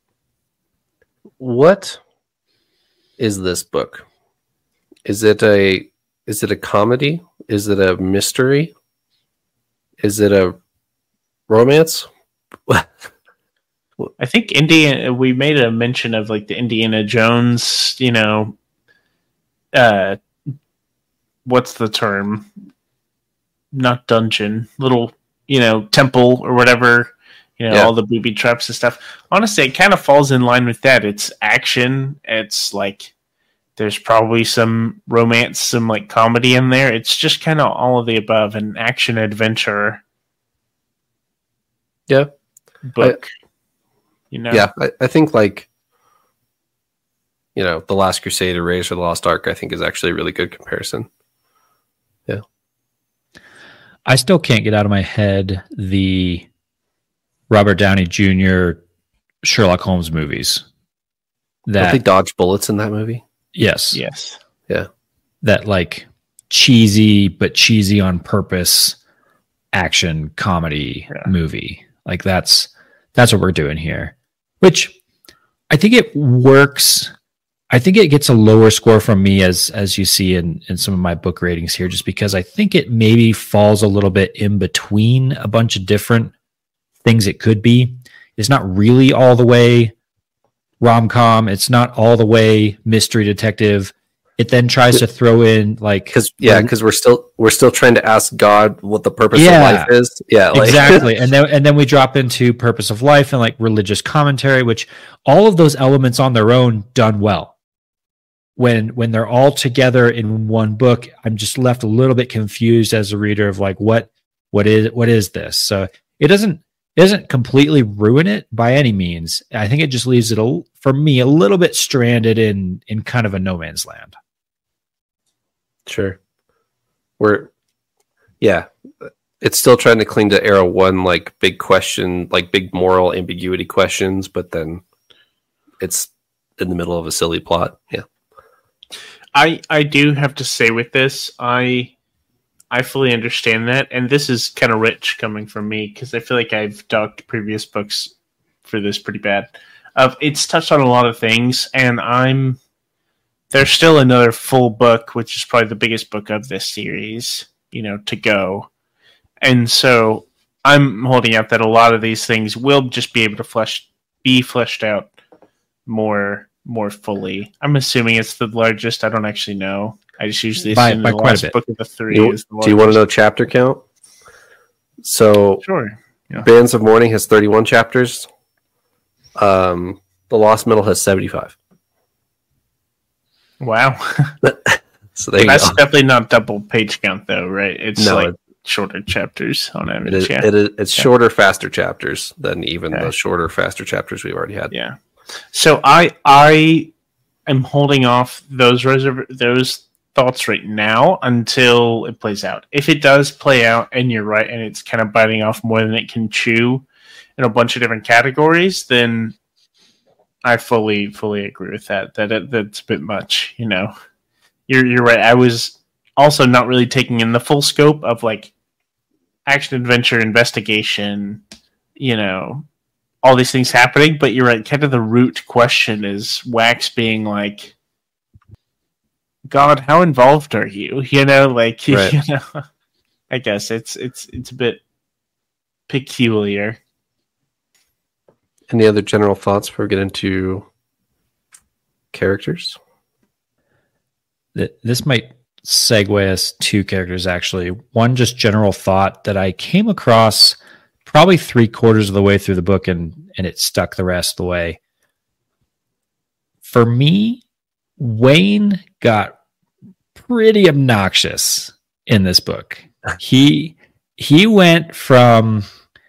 Speaker 1: What is this book? Is it a is it a comedy? Is it a mystery? Is it a romance?
Speaker 3: I think Indiana, we made a mention of like the Indiana Jones, you know, uh, what's the term? Not dungeon, little, you know, temple or whatever. You know, yeah. All the booby traps and stuff. Honestly, it kind of falls in line with that. It's action. It's like there's probably some romance, some like comedy in there. It's just kind of all of the above, an action adventure.
Speaker 1: Yeah.
Speaker 3: Book. You know?
Speaker 1: Yeah, I, I think like, you know, The Last Crusade or Raiders of the Lost Ark, I think is actually a really good comparison. Yeah.
Speaker 2: I still can't get out of my head the Robert Downey Junior Sherlock Holmes movies. That
Speaker 1: Don't they dodge bullets in that movie?
Speaker 2: Yes.
Speaker 3: Yes.
Speaker 1: Yeah.
Speaker 2: That like cheesy, but cheesy on purpose action comedy
Speaker 3: Yeah.
Speaker 2: movie. Like that's that's what we're doing here. Which I think it works. I think it gets a lower score from me as as you see in, in some of my book ratings here, just because I think it maybe falls a little bit in between a bunch of different things it could be. It's not really all the way rom-com. It's not all the way mystery detective. It then tries to throw in like
Speaker 1: Because yeah, because we're still we're still trying to ask God what the purpose
Speaker 2: Yeah.
Speaker 1: of life is. Yeah, like,
Speaker 2: exactly. And then and then we drop into purpose of life and like religious commentary, which all of those elements on their own done well. When when they're all together in one book, I'm just left a little bit confused as a reader of like what what is what is this? So it doesn't it doesn't completely ruin it by any means. I think it just leaves it a, for me a little bit stranded in in kind of a no man's land.
Speaker 1: Sure. We're yeah. It's still trying to cling to era one, like big question, like big moral ambiguity questions, but then it's in the middle of a silly plot. Yeah.
Speaker 3: I I do have to say with this, I I fully understand that, and this is kind of rich coming from me because I feel like I've dogged previous books for this pretty bad. Uh, it's touched on a lot of things, and I'm there's still another full book, which is probably the biggest book of this series, you know, to go, and so I'm holding out that a lot of these things will just be able to flesh be fleshed out more. more fully. I'm assuming it's the largest. I don't actually know. I just usually
Speaker 2: By-
Speaker 3: assume
Speaker 2: by
Speaker 3: the
Speaker 2: quite a
Speaker 3: last
Speaker 2: bit.
Speaker 3: book of the three
Speaker 1: You-
Speaker 3: is the
Speaker 1: Do you want to
Speaker 3: largest.
Speaker 1: know chapter count? So
Speaker 3: Sure. Yeah.
Speaker 1: Bands of Mourning has thirty-one chapters. Um, The Lost Metal has seventy-five.
Speaker 3: Wow.
Speaker 1: So there you
Speaker 3: That's
Speaker 1: go.
Speaker 3: definitely not double page count though, right? It's
Speaker 1: No,
Speaker 3: like
Speaker 1: it-
Speaker 3: shorter chapters on
Speaker 1: It
Speaker 3: average.
Speaker 1: is,
Speaker 3: yeah.
Speaker 1: it is, it's
Speaker 3: Yeah.
Speaker 1: shorter, faster chapters than even
Speaker 3: Okay.
Speaker 1: the shorter, faster chapters we've already had.
Speaker 3: Yeah. So I I am holding off those reserv- those thoughts right now until it plays out. If it does play out and you're right and it's kind of biting off more than it can chew in a bunch of different categories, then I fully fully agree with that. That it, that's a bit much, you know. You're you're right. I was also not really taking in the full scope of like action adventure investigation, you know, all these things happening, but you're right. Kind of the root question is Wax being like, God, how involved are you? You know, like,
Speaker 1: Right.
Speaker 3: you know, I guess it's, it's, it's a bit peculiar.
Speaker 1: Any other general thoughts before we get into characters?
Speaker 2: Th- This might segue us to characters, actually. One just general thought that I came across probably three quarters of the way through the book, and, and it stuck the rest of the way. For me, Wayne got pretty obnoxious in this book. He he went from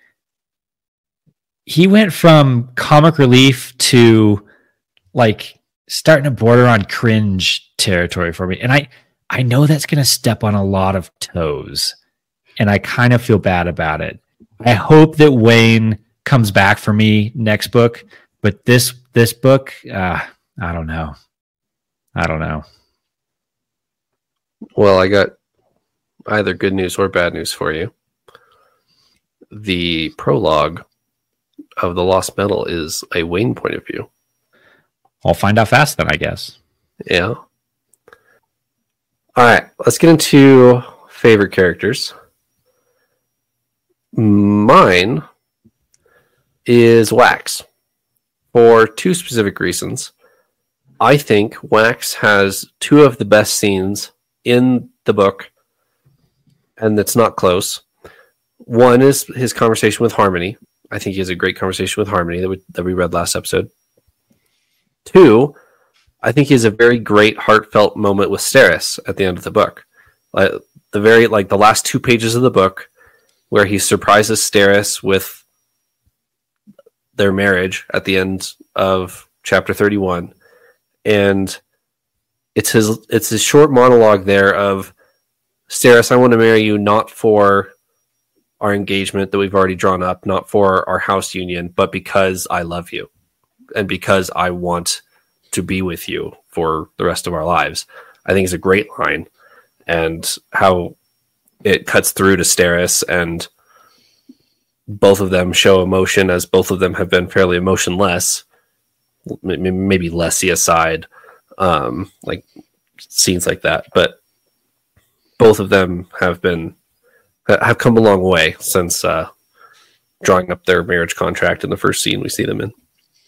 Speaker 2: he went from comic relief to like starting to border on cringe territory for me. And I I know that's going to step on a lot of toes, and I kind of feel bad about it. I hope that Wayne comes back for me next book, but this this book, uh, I don't know. I don't know.
Speaker 1: Well, I got either good news or bad news for you. The prologue of The Lost Metal is a Wayne point of view.
Speaker 2: I'll find out fast then, I guess.
Speaker 1: Yeah. All right, let's get into favorite characters. Mine is Wax for two specific reasons. I think Wax has two of the best scenes in the book, and it's not close. One is his conversation with Harmony. I think he has a great conversation with Harmony that we, that we read last episode. Two, I think he has a very great heartfelt moment with Steris at the end of the book. Like the very like the last two pages of the book, where he surprises Steris with their marriage at the end of chapter thirty-one, and it's his it's his short monologue there of, Steris, I want to marry you not for our engagement that we've already drawn up, not for our house union, but because I love you and because I want to be with you for the rest of our lives. I think it's a great line, and how it cuts through to Steris, and both of them show emotion, as both of them have been fairly emotionless, maybe Lessie aside, um, like scenes like that, but both of them have been have come a long way since uh, drawing up their marriage contract in the first scene we see them in.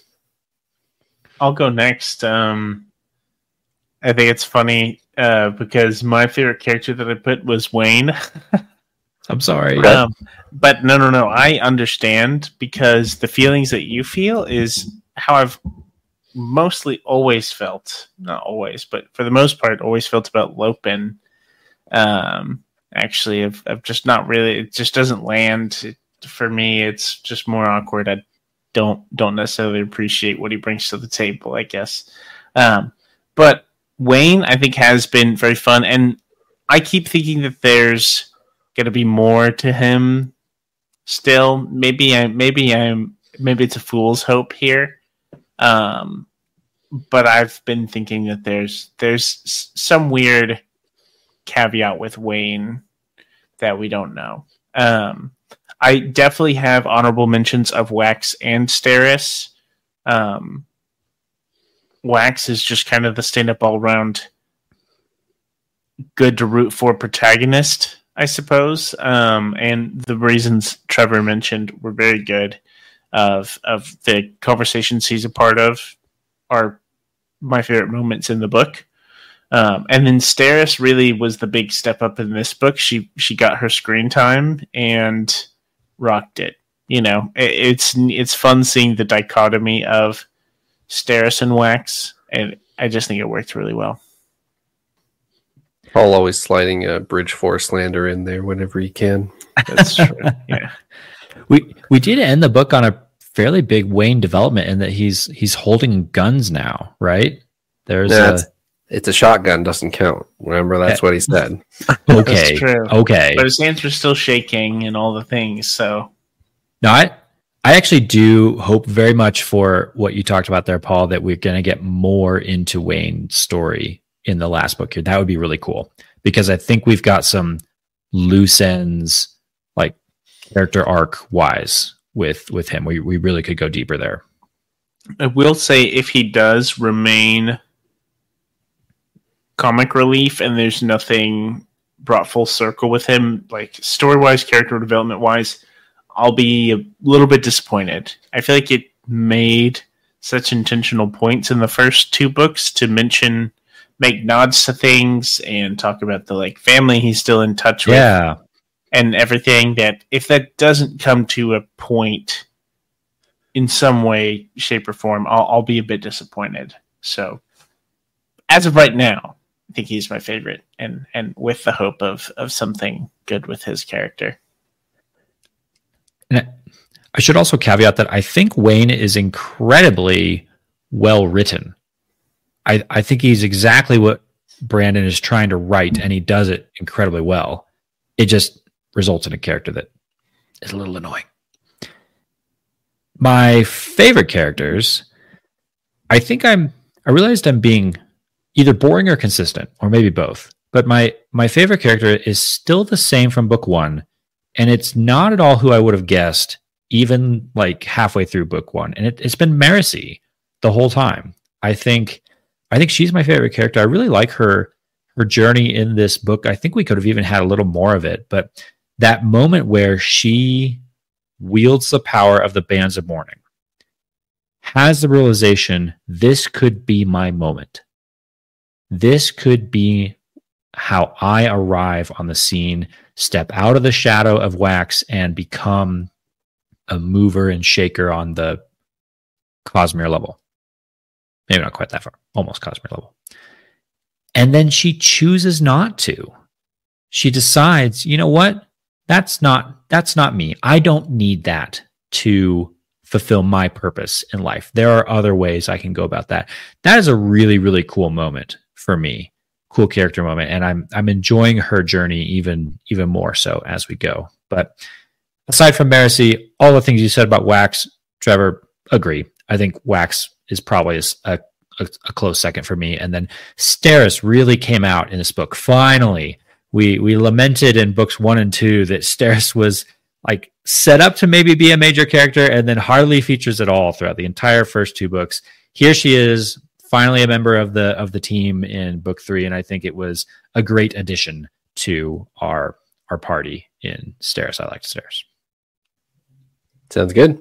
Speaker 3: I'll go next. Um, I think it's funny uh, because my favorite character that I put was Wayne.
Speaker 2: I'm sorry.
Speaker 3: Um, but no, no, no. I understand, because the feelings that you feel is how I've mostly always felt. Not always, but for the most part, always felt about Lopen. Um, actually, I've, I've just not really, it just doesn't land. It, for me, it's just more awkward. I don't, don't necessarily appreciate what he brings to the table, I guess. Um, but Wayne, I think, has been very fun. And I keep thinking that there's going to be more to him still. Maybe I, maybe I'm, maybe it's a fool's hope here. Um, but I've been thinking that there's, there's some weird caveat with Wayne that we don't know. Um, I definitely have honorable mentions of Wax and Steris. Um, Wax is just kind of the stand-up all-around good to root for protagonist, I suppose. Um, and the reasons Trevor mentioned were very good. Of of the conversations he's a part of are my favorite moments in the book. Um, and then Steris really was the big step up in this book. She she got her screen time and rocked it. You know, it, it's it's fun seeing the dichotomy of Steris and Wax, and I just think it worked really well.
Speaker 1: Paul always sliding a Bridge Four slander in there whenever he can.
Speaker 3: That's true. Yeah,
Speaker 2: we we did end the book on a fairly big Wayne development in that he's he's holding guns now, right? There's
Speaker 1: yeah,
Speaker 2: a
Speaker 1: it's a shotgun, doesn't count. Remember, that's what he said.
Speaker 2: Okay,
Speaker 3: That's true.
Speaker 2: okay.
Speaker 3: But his hands were still shaking and all the things. So
Speaker 2: No, I I actually do hope very much for what you talked about there, Paul, that we're going to get more into Wayne's story in the last book here. That would be really cool, because I think we've got some loose ends, like character arc wise, with with him. We we really could go deeper there.
Speaker 3: I will say, if he does remain comic relief and there's nothing brought full circle with him, like story-wise, character development-wise, I'll be a little bit disappointed. I feel like it made such intentional points in the first two books to mention, make nods to things and talk about the like family he's still in touch with.
Speaker 2: Yeah.
Speaker 3: And everything, that if that doesn't come to a point in some way, shape, or form, I'll, I'll be a bit disappointed. So, as of right now, I think he's my favorite, and and with the hope of of something good with his character.
Speaker 2: And I should also caveat that I think Wayne is incredibly well written. I I think he's exactly what Brandon is trying to write, and he does it incredibly well. It just results in a character that is a little annoying. My favorite characters, I think I'm, I realized I'm being either boring or consistent, or maybe both. But my, my favorite character is still the same from book one, and it's not at all who I would have guessed, even like halfway through book one. And it, it's been Marcy the whole time. I think, I think she's my favorite character. I really like her, her journey in this book. I think we could have even had a little more of it, but that moment where she wields the power of the Bands of Mourning, has the realization, this could be my moment. This could be how I arrive on the scene, step out of the shadow of Wax, and become a mover and shaker on the Cosmere level. Maybe not quite that far, almost Cosmere level. And then she chooses not to. She decides, you know what? That's not that's not me. I don't need that to fulfill my purpose in life. There are other ways I can go about that. That is a really, really cool moment for me. Cool character moment. And I'm I'm enjoying her journey even even more so as we go. But aside from Marasi, all the things you said about Wax, Trevor, agree. I think Wax is probably a, a, a close second for me. And then Steris really came out in this book. Finally, we we lamented in books one and two that Steris was like set up to maybe be a major character and then hardly features at all throughout the entire first two books. Here she is, finally a member of the of the team in book three, and I think it was a great addition to our our party in Steris. I liked Steris.
Speaker 1: Sounds good.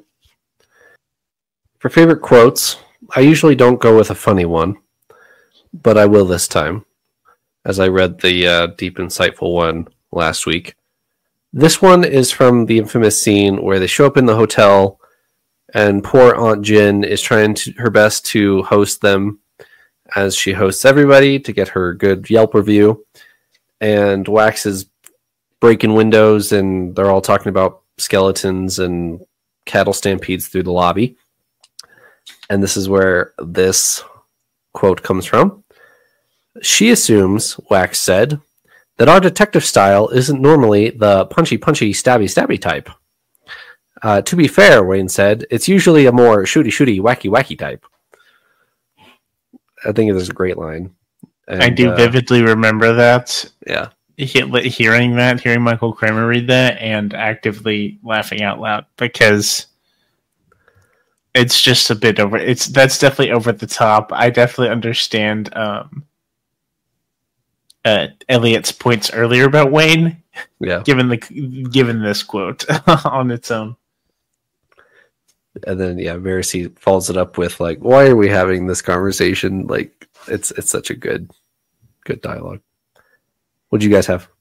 Speaker 1: For favorite quotes, I usually don't go with a funny one, but I will this time, as I read the uh, deep, insightful one last week. This one is from the infamous scene where they show up in the hotel, and poor Aunt Jin is trying to, her best to host them as she hosts everybody to get her good Yelp review. And Wax is breaking windows, and they're all talking about skeletons and cattle stampedes through the lobby. And this is where this quote comes from. She assumes, Wax said, that our detective style isn't normally the punchy, punchy, stabby, stabby type. Uh, to be fair, Wayne said, it's usually a more shooty, shooty, wacky, wacky type. I think it is a great line. And,
Speaker 3: I do uh, vividly remember that.
Speaker 1: Yeah.
Speaker 3: He- hearing that, hearing Michael Kramer read that, and actively laughing out loud, because it's just a bit over. It's that's definitely over the top. I definitely understand um, uh, Elliot's points earlier about Wayne.
Speaker 1: Yeah.
Speaker 3: Given the given this quote on its own.
Speaker 1: And then yeah, Marasi follows it up with like, "Why are we having this conversation?" Like, it's it's such a good good dialogue. What do you guys have?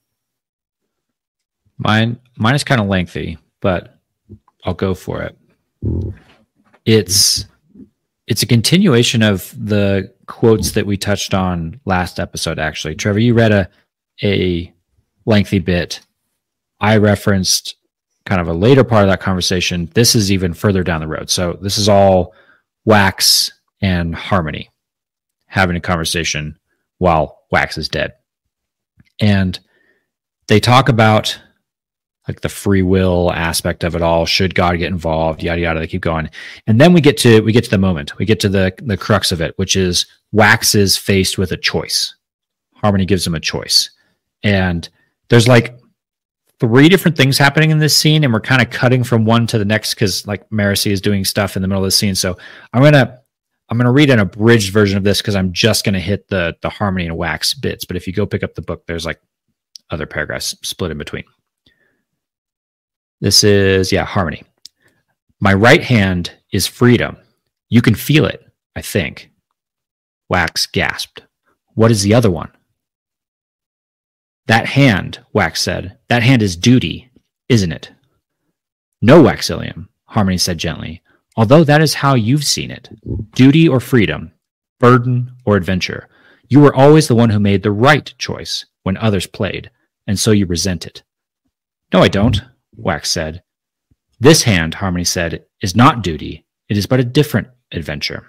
Speaker 2: Mine mine is kind of lengthy, but I'll go for it. It's it's a continuation of the quotes that we touched on last episode, actually. Trevor, you read a a lengthy bit. I referenced kind of a later part of that conversation. This is even further down the road. So this is all Wax and Harmony having a conversation while Wax is dead. And they talk about like the free will aspect of it all. Should God get involved? Yada, yada. They keep going. And then we get to, we get to the moment. We get to the, the crux of it, which is Wax is faced with a choice. Harmony gives him a choice. And there's like three different things happening in this scene, and we're kind of cutting from one to the next because like Marasi is doing stuff in the middle of the scene. So I'm gonna I'm gonna read an abridged version of this because I'm just gonna hit the the Harmony and Wax bits. But if you go pick up the book, there's like other paragraphs split in between. This is yeah, Harmony. My right hand is freedom. You can feel it, I think. Wax gasped. What is the other one? That hand, Wax said, that hand is duty, isn't it? No, Waxillium, Harmony said gently, although that is how you've seen it. Duty or freedom, burden or adventure. You were always the one who made the right choice when others played, and so you resent it. No, I don't, Wax said. This hand, Harmony said, is not duty. It is but a different adventure.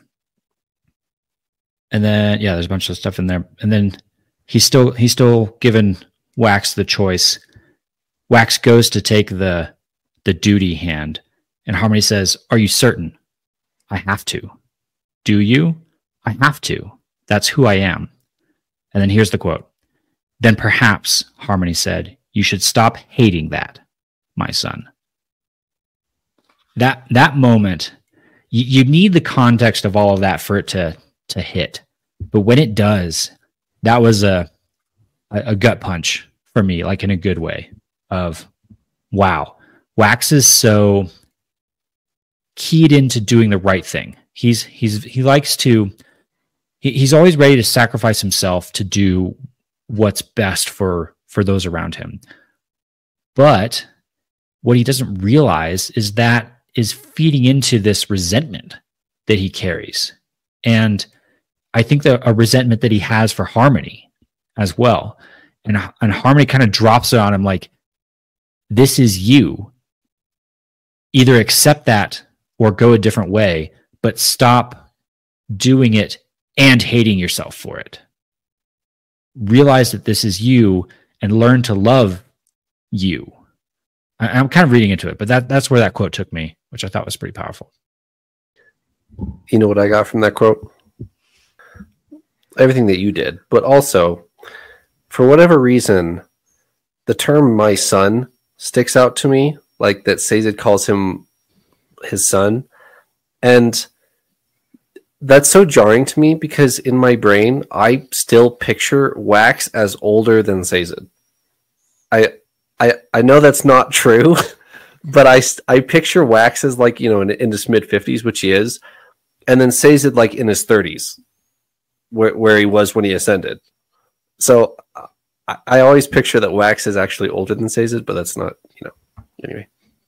Speaker 2: And then, yeah, there's a bunch of stuff in there. And then He's still he's still given Wax the choice. Wax goes to take the the duty hand, and Harmony says, "Are you certain?" I have to. Do you? I have to. That's who I am. And then here's the quote. Then perhaps, Harmony said, you should stop hating that, my son. That that moment, you, you need the context of all of that for it to to hit. But when it does, that was a, a gut punch for me, like in a good way of, wow, Wax is so keyed into doing the right thing. He's, he's, he likes to, he, he's always ready to sacrifice himself to do what's best for, for those around him. But what he doesn't realize is that is feeding into this resentment that he carries. And I think that a resentment that he has for Harmony as well. And, and Harmony kind of drops it on him like, this is you. Either accept that or go a different way, but stop doing it and hating yourself for it. Realize that this is you and learn to love you. I, I'm kind of reading into it, but that, that's where that quote took me, which I thought was pretty powerful.
Speaker 1: You know what I got from that quote? Everything that you did, but also, for whatever reason, the term "my son" sticks out to me, like that Sazed calls him his son. And that's so jarring to me because in my brain, I still picture Wax as older than Sazed. I, I, I know that's not true, but I, I picture Wax as like, you know, in, in his mid fifties, which he is, and then Sazed like in his thirties, where, where he was when he ascended. So I, I always picture that Wax is actually older than Sazed, but that's not, you know, anyway.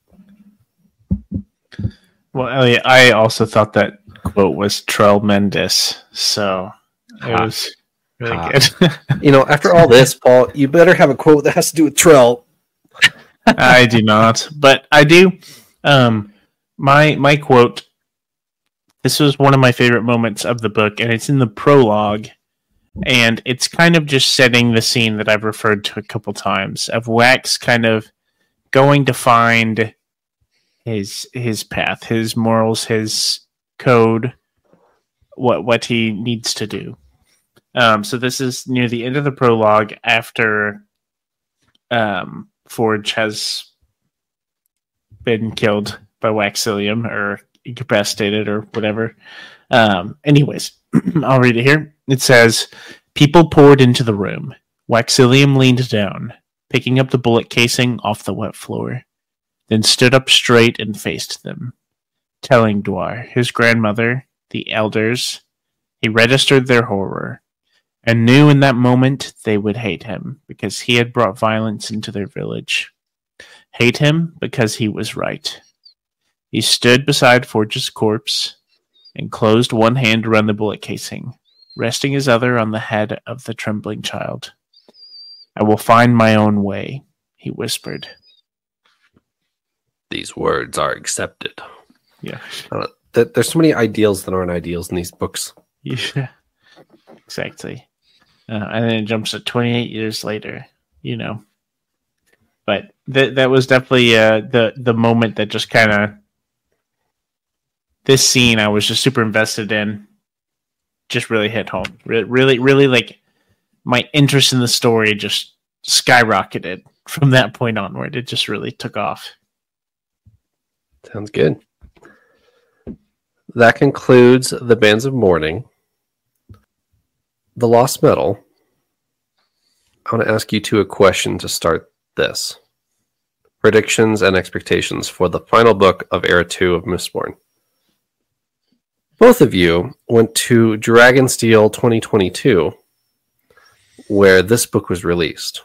Speaker 3: Well, Elliot, I also thought that quote was Trell Mendes, so it
Speaker 2: Ah.
Speaker 3: was really
Speaker 2: Ah.
Speaker 3: good.
Speaker 1: You know, after all this, Paul, you better have a quote that has to do with Trell.
Speaker 3: I do not, but I do. Um, my my quote. This was one of my favorite moments of the book, and it's in the prologue, and it's kind of just setting the scene that I've referred to a couple times of Wax kind of going to find his his path, his morals, his code, what what he needs to do. Um, so this is near the end of the prologue after um, Forge has been killed by Waxilium or incapacitated or whatever. Um, anyways, I'll read it here. It says, "People poured into the room. Waxilium leaned down, picking up the bullet casing off the wet floor, then stood up straight and faced them, telling Dwar, his grandmother, the elders, he registered their horror, and knew in that moment they would hate him because he had brought violence into their village. Hate him because he was right. He stood beside Forge's corpse and closed one hand around the bullet casing, resting his other on the head of the trembling child. I will find my own way," he whispered.
Speaker 1: These words are accepted.
Speaker 3: Yeah.
Speaker 1: Uh, th- there's so many ideals that aren't ideals in these books.
Speaker 3: Yeah, exactly. Uh, and then it jumps to twenty-eight years later, you know. But that that was definitely uh, the the moment that just kind of this scene I was just super invested in. Just really hit home. Re- really, really like my interest in the story just skyrocketed from that point onward. It just really took off.
Speaker 1: Sounds good. That concludes the Bands of Mourning. The Lost Metal. I want to ask you two a question to start this. Predictions and expectations for the final book of Era two of Mistborn. Both of you went to Dragonsteel twenty twenty-two, where this book was released.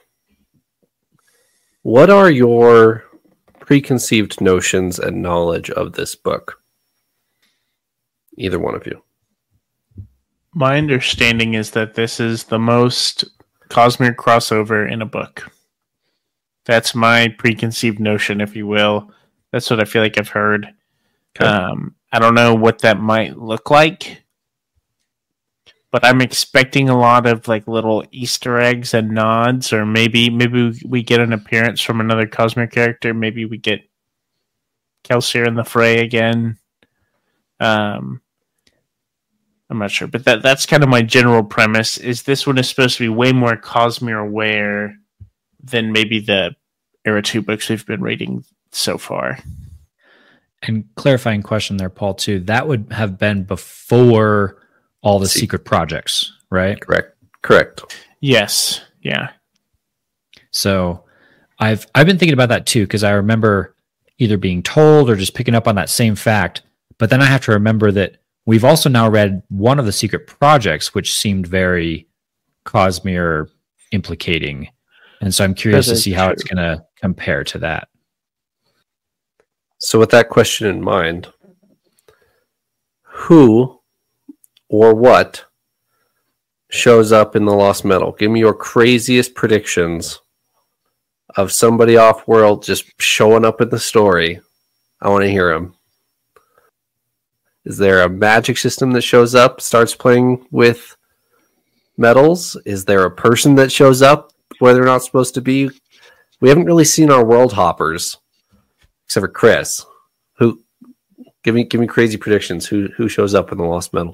Speaker 1: What are your preconceived notions and knowledge of this book? Either one of you.
Speaker 3: My understanding is that this is the most Cosmere crossover in a book. That's my preconceived notion, if you will. That's what I feel like I've heard.
Speaker 1: Okay.
Speaker 3: Um, I don't know what that might look like, but I'm expecting a lot of like little Easter eggs and nods, or maybe maybe we get an appearance from another Cosmere character. Maybe we get Kelsier in the fray again. Um, I'm not sure, but that that's kind of my general premise. Is this one is supposed to be way more Cosmere aware than maybe the Era two books we've been reading so far.
Speaker 2: And clarifying question there, Paul, too. That would have been before all the
Speaker 1: Se-
Speaker 2: secret projects, right?
Speaker 1: Correct. Correct.
Speaker 3: Yes. Yeah.
Speaker 2: So I've I've been thinking about that too, because I remember either being told or just picking up on that same fact. But then I have to remember that we've also now read one of the secret projects, which seemed very Cosmere implicating. And so I'm curious
Speaker 1: That
Speaker 2: to
Speaker 1: is
Speaker 2: see how
Speaker 1: true.
Speaker 2: it's going to compare to that.
Speaker 1: So with that question in mind, who or what shows up in the Lost Metal? Give me your craziest predictions of somebody off-world just showing up in the story. I want to hear them. Is there a magic system that shows up, starts playing with metals? Is there a person that shows up where they're not supposed to be? We haven't really seen our world hoppers, except for Chris. Who? Give me, give me crazy predictions. Who, who shows up in the Lost Metal?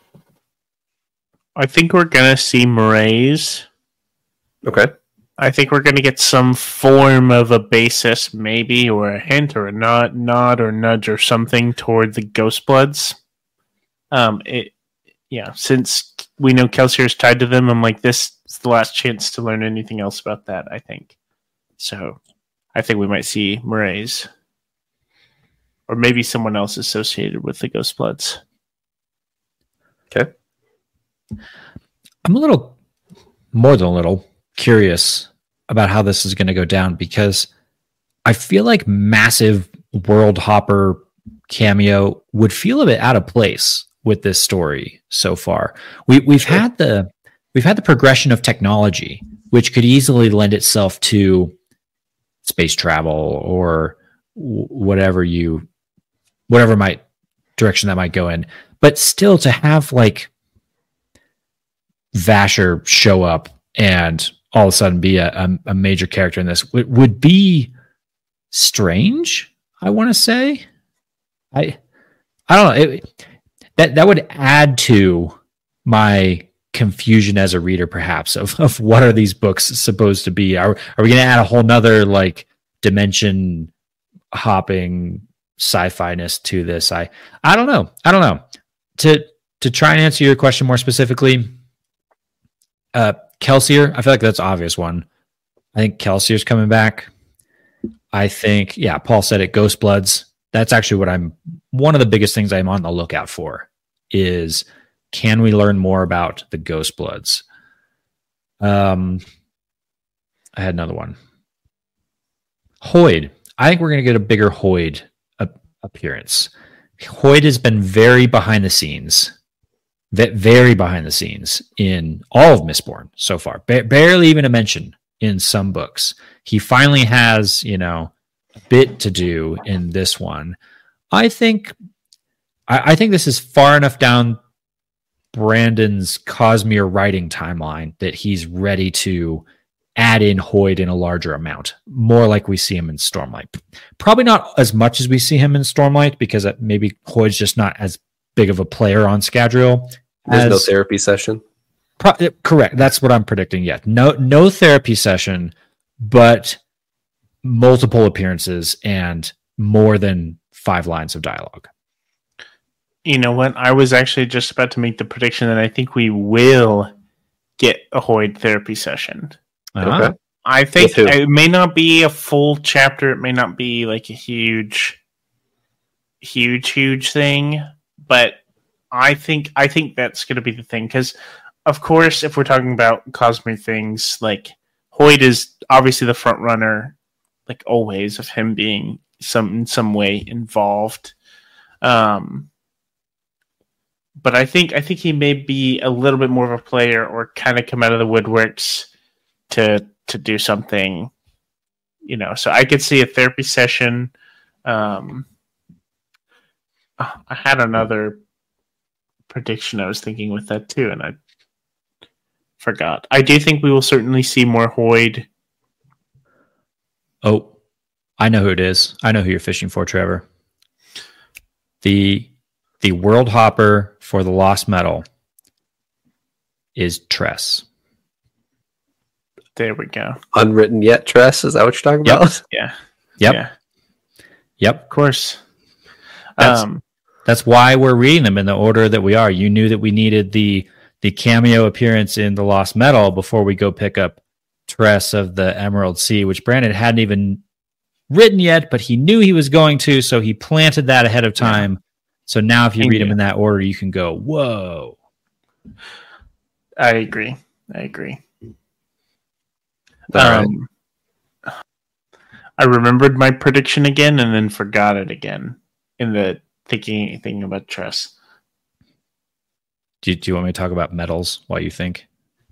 Speaker 3: I think we're gonna see Mraize.
Speaker 1: Okay.
Speaker 3: I think we're gonna get some form of a basis, maybe, or a hint, or a nod, nod, or nudge, or something toward the Ghostbloods. Um, it, yeah. Since we know Kelsier is tied to them, I'm like, this is the last chance to learn anything else about that. I think. So, I think we might see Mraize, or maybe someone else associated with the Ghostbloods.
Speaker 1: Okay.
Speaker 2: I'm a little, more than a little, curious about how this is going to go down, because I feel like massive world hopper cameo would feel a bit out of place with this story so far. We, we've sure. had the we've had the progression of technology, which could easily lend itself to space travel or whatever you whatever might direction that might go in. But still, to have like Vasher show up and all of a sudden be a, a, a major character in this w- would be strange. I want to say, I, I don't know. It, that that would add to my confusion as a reader, perhaps, of, of what are these books supposed to be? Are are we going to add a whole nother like dimension hopping sci-fi-ness to this? I I don't know. I don't know. To to try and answer your question more specifically. Uh, Kelsier, I feel like that's an obvious one. I think Kelsier's coming back. I think, yeah, Paul said it, Ghostbloods. That's actually what I'm, one of the biggest things I'm on the lookout for is, can we learn more about the Ghostbloods? Um, I had another one. Hoid. I think we're going to get a bigger Hoid uh, appearance. Hoid has been very behind the scenes. Very behind the scenes in all of Mistborn so far. Ba- barely even a mention in some books. He finally has, you know, a bit to do in this one. I think, I, I think this is far enough down Brandon's Cosmere writing timeline that he's ready to add in Hoid in a larger amount, more like we see him in Stormlight. Probably not as much as we see him in Stormlight, because maybe Hoid's just not as big of a player on Scadrial.
Speaker 1: There's as, no therapy session.
Speaker 2: Pro- correct. That's what I'm predicting. Yet no, no therapy session, but multiple appearances and more than five lines of dialogue.
Speaker 3: You know what? I was actually just about to make the prediction that I think we will get a Hoid therapy session.
Speaker 2: Uh-huh.
Speaker 1: Okay.
Speaker 3: I think it may not be a full chapter. It may not be like a huge, huge, huge thing. But I think I think that's going to be the thing, because, of course, if we're talking about Cosmere things, like Hoid is obviously the front runner, like always, of him being some in some way involved. Um, but I think I think he may be a little bit more of a player, or kind of come out of the woodworks to to do something, you know. So I could see a therapy session. Um, I had another prediction I was thinking with that too, and I forgot. I do think we will certainly see more Hoid.
Speaker 2: Oh, I know who it is. I know who you're fishing for, Trevor. The the world hopper for the Lost Metal is Tress.
Speaker 3: There we go.
Speaker 1: Unwritten yet, Tress? Is that what you're talking
Speaker 2: yep.
Speaker 1: about?
Speaker 3: Yeah.
Speaker 2: Yep.
Speaker 3: Yeah.
Speaker 2: Yep.
Speaker 3: Of course.
Speaker 2: That's,
Speaker 3: um,
Speaker 2: that's why we're reading them in the order that we are. You knew that we needed the the cameo appearance in the Lost Metal before we go pick up Tress of the Emerald Sea, which Brandon hadn't even written yet, but he knew he was going to, so he planted that ahead of time. Yeah. So now if you read them in that order, you can go, whoa.
Speaker 3: I agree. I agree.
Speaker 1: Um,
Speaker 3: right. I remembered my prediction again and then forgot it again in the thinking anything about Tress.
Speaker 2: Do you, do you want me to talk about metals while you think?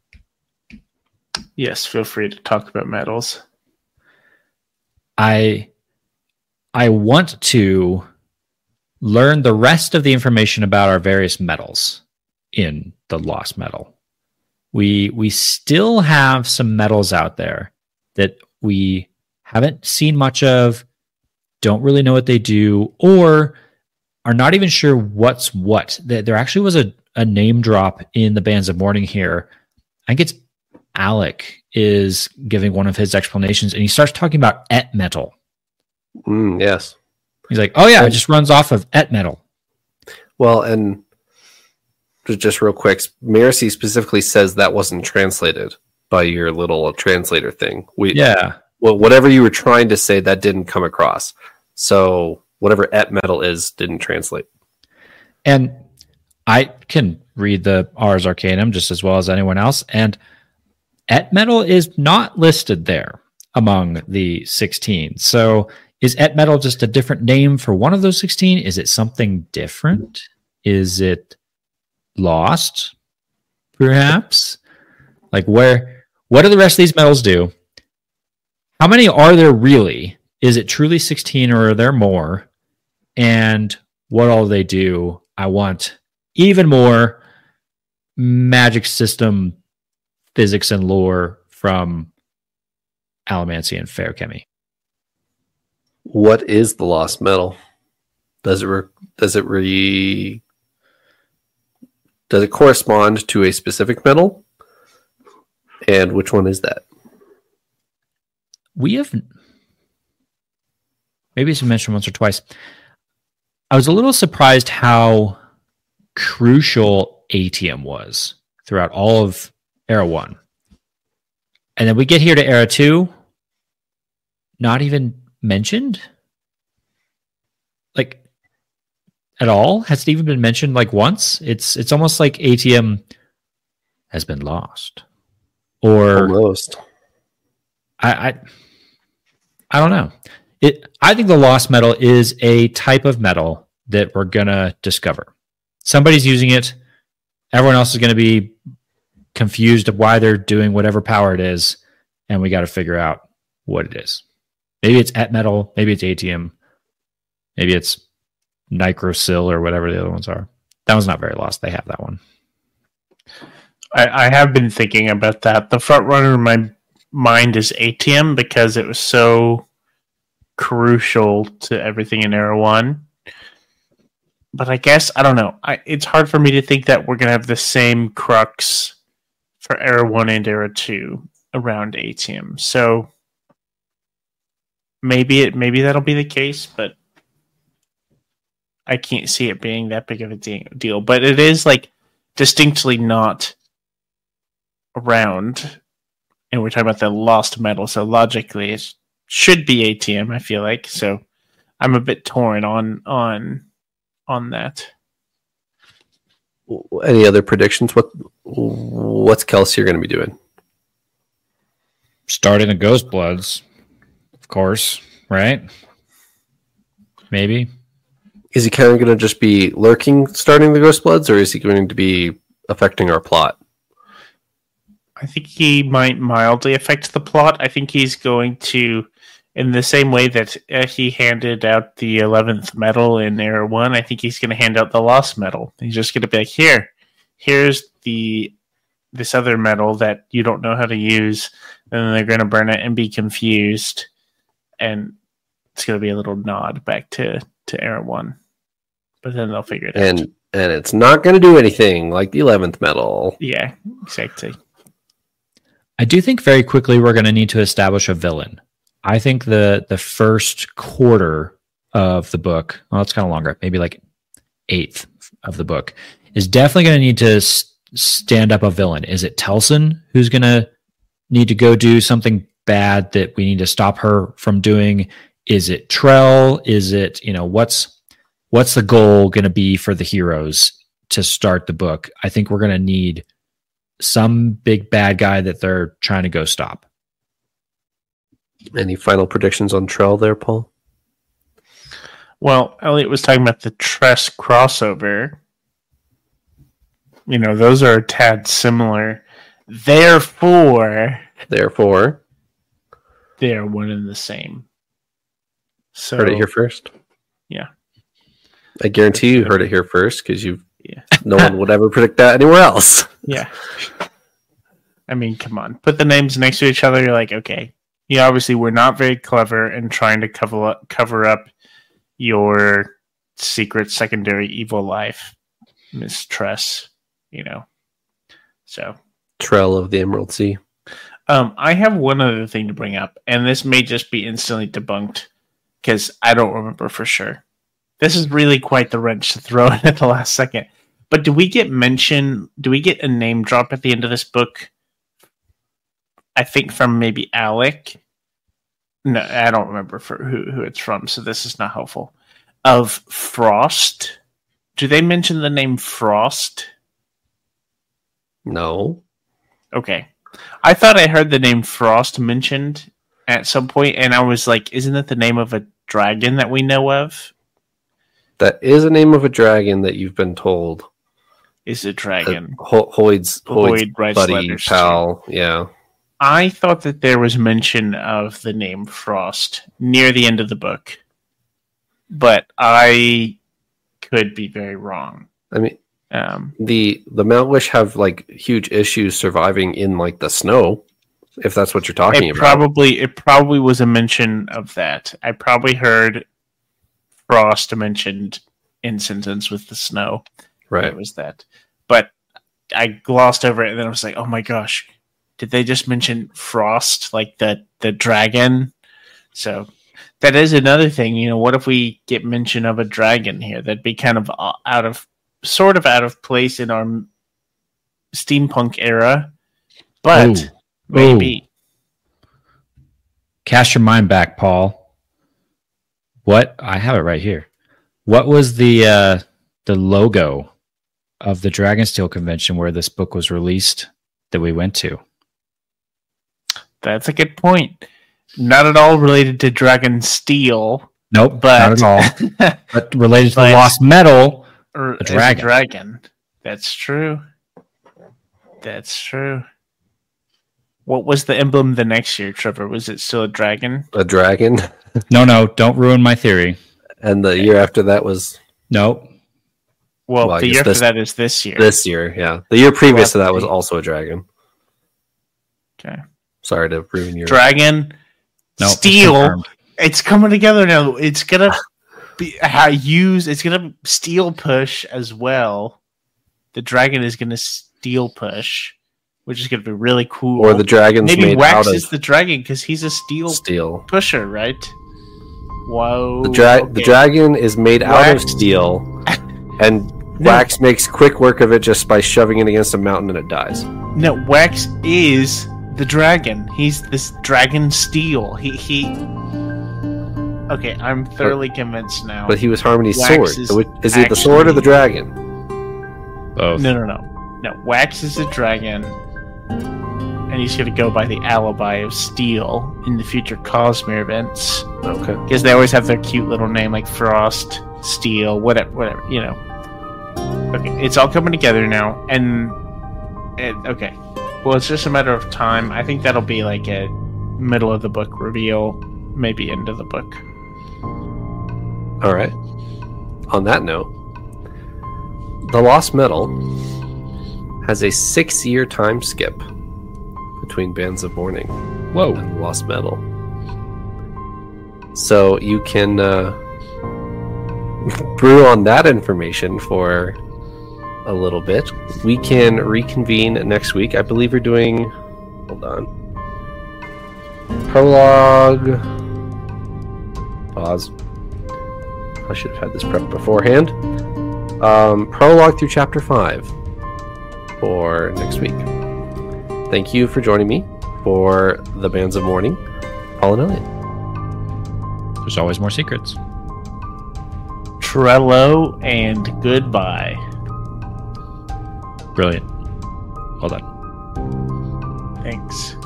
Speaker 3: Yes, feel free to talk about metals.
Speaker 2: I I want to learn the rest of the information about our various metals in the Lost Metal. We we still have some metals out there that we haven't seen much of, don't really know what they do, or are not even sure what's what. There actually was a, a name drop in the Bands of Mourning here. I think it's Alec is giving one of his explanations, and he starts talking about et metal.
Speaker 1: Mm, yes.
Speaker 2: He's like, oh yeah, it just runs off of et metal.
Speaker 1: Well, and just real quick, Marcy specifically says that wasn't translated by your little translator thing. We
Speaker 2: Yeah.
Speaker 1: Well, whatever you were trying to say, that didn't come across. So whatever et metal is didn't translate.
Speaker 2: And I can read the Ars Arcanum just as well as anyone else, and et metal is not listed there among the sixteen. So is et metal just a different name for one of those sixteen? Is it something different? Is it lost, perhaps? Like, where, what do the rest of these metals do? How many are there really? Is it truly sixteen, or are there more? And what all they do? I want even more magic system physics and lore from Allomancy and Feruchemy.
Speaker 1: What is the lost metal? Does it re- does it re does it correspond to a specific metal? And which one is that?
Speaker 2: We have maybe it's been mentioned once or twice. I was a little surprised how crucial Atium was throughout all of Era one. And then we get here to Era two, not even mentioned? Like, at all? Has it even been mentioned like once? It's it's almost like Atium has been lost. Or
Speaker 1: Almost.
Speaker 2: I I, I don't know. It I think the lost metal is a type of metal that we're gonna discover. Somebody's using it. Everyone else is gonna be confused of why they're doing whatever power it is, and we got to figure out what it is. Maybe it's et metal, maybe it's Atium, maybe it's Nicrosil or whatever the other ones are. That one's not very lost. They have that one.
Speaker 3: I, I have been thinking about that. The front runner in my mind is Atium because it was so crucial to everything in Era one. But I guess, I don't know. I, it's hard for me to think that we're going to have the same crux for Era one and Era two around Atium. So maybe it maybe that'll be the case, but I can't see it being that big of a de- deal. But it is like distinctly not around, and we're talking about the lost metal, so logically it should be Atium, I feel like. So I'm a bit torn on on on that.
Speaker 1: Any other predictions? What what's Kelsier going to be doing?
Speaker 2: Starting the Ghost Bloods, of course, right? Maybe.
Speaker 1: Is he kind of going to just be lurking, starting the Ghost Bloods, or is he going to be affecting our plot?
Speaker 3: I think he might mildly affect the plot. I think he's going to, in the same way that uh, he handed out the eleventh medal in Era one, I think he's going to hand out the Lost Medal. He's just going to be like, here, here's the this other medal that you don't know how to use, and then they're going to burn it and be confused, and it's going to be a little nod back to, to Era one. But then they'll figure it
Speaker 1: and,
Speaker 3: out.
Speaker 1: And it's not going to do anything like the eleventh medal.
Speaker 3: Yeah, exactly.
Speaker 2: I do think very quickly we're going to need to establish a villain. I think the the first quarter of the book, well, it's kind of longer, maybe like eighth of the book, is definitely going to need to s- stand up a villain. Is it Telsin who's going to need to go do something bad that we need to stop her from doing? Is it Trell? Is it, you know, what's what's the goal going to be for the heroes to start the book? I think we're going to need some big bad guy that they're trying to go stop.
Speaker 1: Any final predictions on Trell there, Paul?
Speaker 3: Well, Elliot was talking about the Tress crossover. You know, those are a tad similar. Therefore,
Speaker 1: Therefore,
Speaker 3: they're one and the same. So,
Speaker 1: heard it here first.
Speaker 3: Yeah.
Speaker 1: I guarantee you heard it here first because you,
Speaker 3: Yeah.
Speaker 1: no one would ever predict that anywhere else.
Speaker 3: Yeah. I mean, come on. Put the names next to each other. You're like, okay. Yeah, obviously, we're not very clever in trying to cover up, cover up your secret secondary evil life, Miss Tress. You know. So.
Speaker 1: Trell of the Emerald Sea.
Speaker 3: Um, I have one other thing to bring up, and this may just be instantly debunked because I don't remember for sure. This is really quite the wrench to throw in at the last second. But do we get mention? Do we get a name drop at the end of this book? I think from maybe Alec. No, I don't remember for who, who it's from, so this is not helpful. Of Frost. Do they mention the name Frost?
Speaker 1: No.
Speaker 3: Okay. I thought I heard the name Frost mentioned at some point, and I was like, isn't it the name of a dragon that we know of?
Speaker 1: That is a name of a dragon that you've been told.
Speaker 3: Is a dragon.
Speaker 1: Uh, Ho- Hoyd's, Hoyd's
Speaker 3: Hoyd writes
Speaker 1: buddy,
Speaker 3: letters
Speaker 1: pal. Yeah.
Speaker 3: I thought that there was mention of the name Frost near the end of the book, but I could be very wrong.
Speaker 1: I mean,
Speaker 3: Um,
Speaker 1: the the Malwish have like huge issues surviving in like the snow, if that's what you're talking
Speaker 3: it
Speaker 1: about.
Speaker 3: probably it probably was a mention of that. I probably heard Frost mentioned in sentence with the snow.
Speaker 1: Right.
Speaker 3: It was that, but I glossed over it, and then I was like, "Oh my gosh, did they just mention Frost, like the the dragon?" So that is another thing. You know, what if we get mention of a dragon here? That'd be kind of out of. Sort of out of place in our steampunk era, but
Speaker 2: Ooh.
Speaker 3: maybe.
Speaker 2: Ooh. Cast your mind back, Paul. What I have it right here. What was the uh, the logo of the Dragonsteel convention where this book was released that we went to?
Speaker 3: That's a good point. Not at all related to Dragonsteel.
Speaker 2: Nope,
Speaker 3: but
Speaker 2: not at all. But related to
Speaker 3: but,
Speaker 2: the Lost Metal.
Speaker 3: Or
Speaker 2: A dragon.
Speaker 3: A dragon. That's true. That's true. What was the emblem the next year, Trevor? Was it still a dragon?
Speaker 1: A dragon.
Speaker 2: No, no, don't ruin my theory.
Speaker 1: And the year after that was
Speaker 2: Nope.
Speaker 3: Well,
Speaker 1: Well, I
Speaker 3: the
Speaker 1: guess
Speaker 3: year after
Speaker 1: this-
Speaker 3: that is this year.
Speaker 1: this year, yeah. The year previous to
Speaker 3: Well,
Speaker 1: that was
Speaker 3: the-
Speaker 1: also a dragon.
Speaker 3: Okay.
Speaker 1: Sorry to ruin your
Speaker 3: Dragon.
Speaker 2: No, it's
Speaker 3: Steel.
Speaker 2: confirmed.
Speaker 3: It's coming together now. It's gonna be how use. It's gonna steel push as well. The dragon is gonna steel push, which is gonna be really cool.
Speaker 1: or the dragon's
Speaker 3: maybe
Speaker 1: made
Speaker 3: Wax
Speaker 1: out
Speaker 3: is
Speaker 1: of
Speaker 3: the dragon because he's a steel
Speaker 1: steel.
Speaker 3: pusher, right? Whoa.
Speaker 1: The, dra-
Speaker 3: okay.
Speaker 1: the dragon is made out of
Speaker 3: Wax.
Speaker 1: steel, and Wax makes quick work of it just by shoving it against a mountain and it dies.
Speaker 3: No, Wax is the dragon. He's this dragon steel. He he. Okay, I'm thoroughly convinced now.
Speaker 1: But he was Harmony's
Speaker 3: Wax
Speaker 1: sword.
Speaker 3: is
Speaker 1: So which- Is it the sword or the
Speaker 3: actually-
Speaker 1: dragon?
Speaker 2: Both.
Speaker 3: No, no, no. No, Wax is a dragon, and he's going to go by the alibi of Steel in the future Cosmere events.
Speaker 1: Okay.
Speaker 3: Because they always have their cute little name, like Frost, Steel, whatever, whatever, you know. Okay, it's all coming together now, and... It, okay. Well, it's just a matter of time. I think that'll be like a middle of the book reveal, maybe end of the book.
Speaker 1: All right. On that note, The Lost Metal has a six-year time skip between Bands of Mourning
Speaker 2: Whoa.
Speaker 1: and The Lost Metal. So you can uh, brew on that information for a little bit. We can reconvene next week. I believe we're doing... Hold on. Prologue... Pause. I should have had this prepped beforehand. Um, prologue through chapter five for next week. Thank you for joining me for the Bands of Mourning, Paul and Elliot.
Speaker 2: There's always more secrets.
Speaker 3: Trello and goodbye.
Speaker 2: Brilliant. Well done.
Speaker 3: Thanks.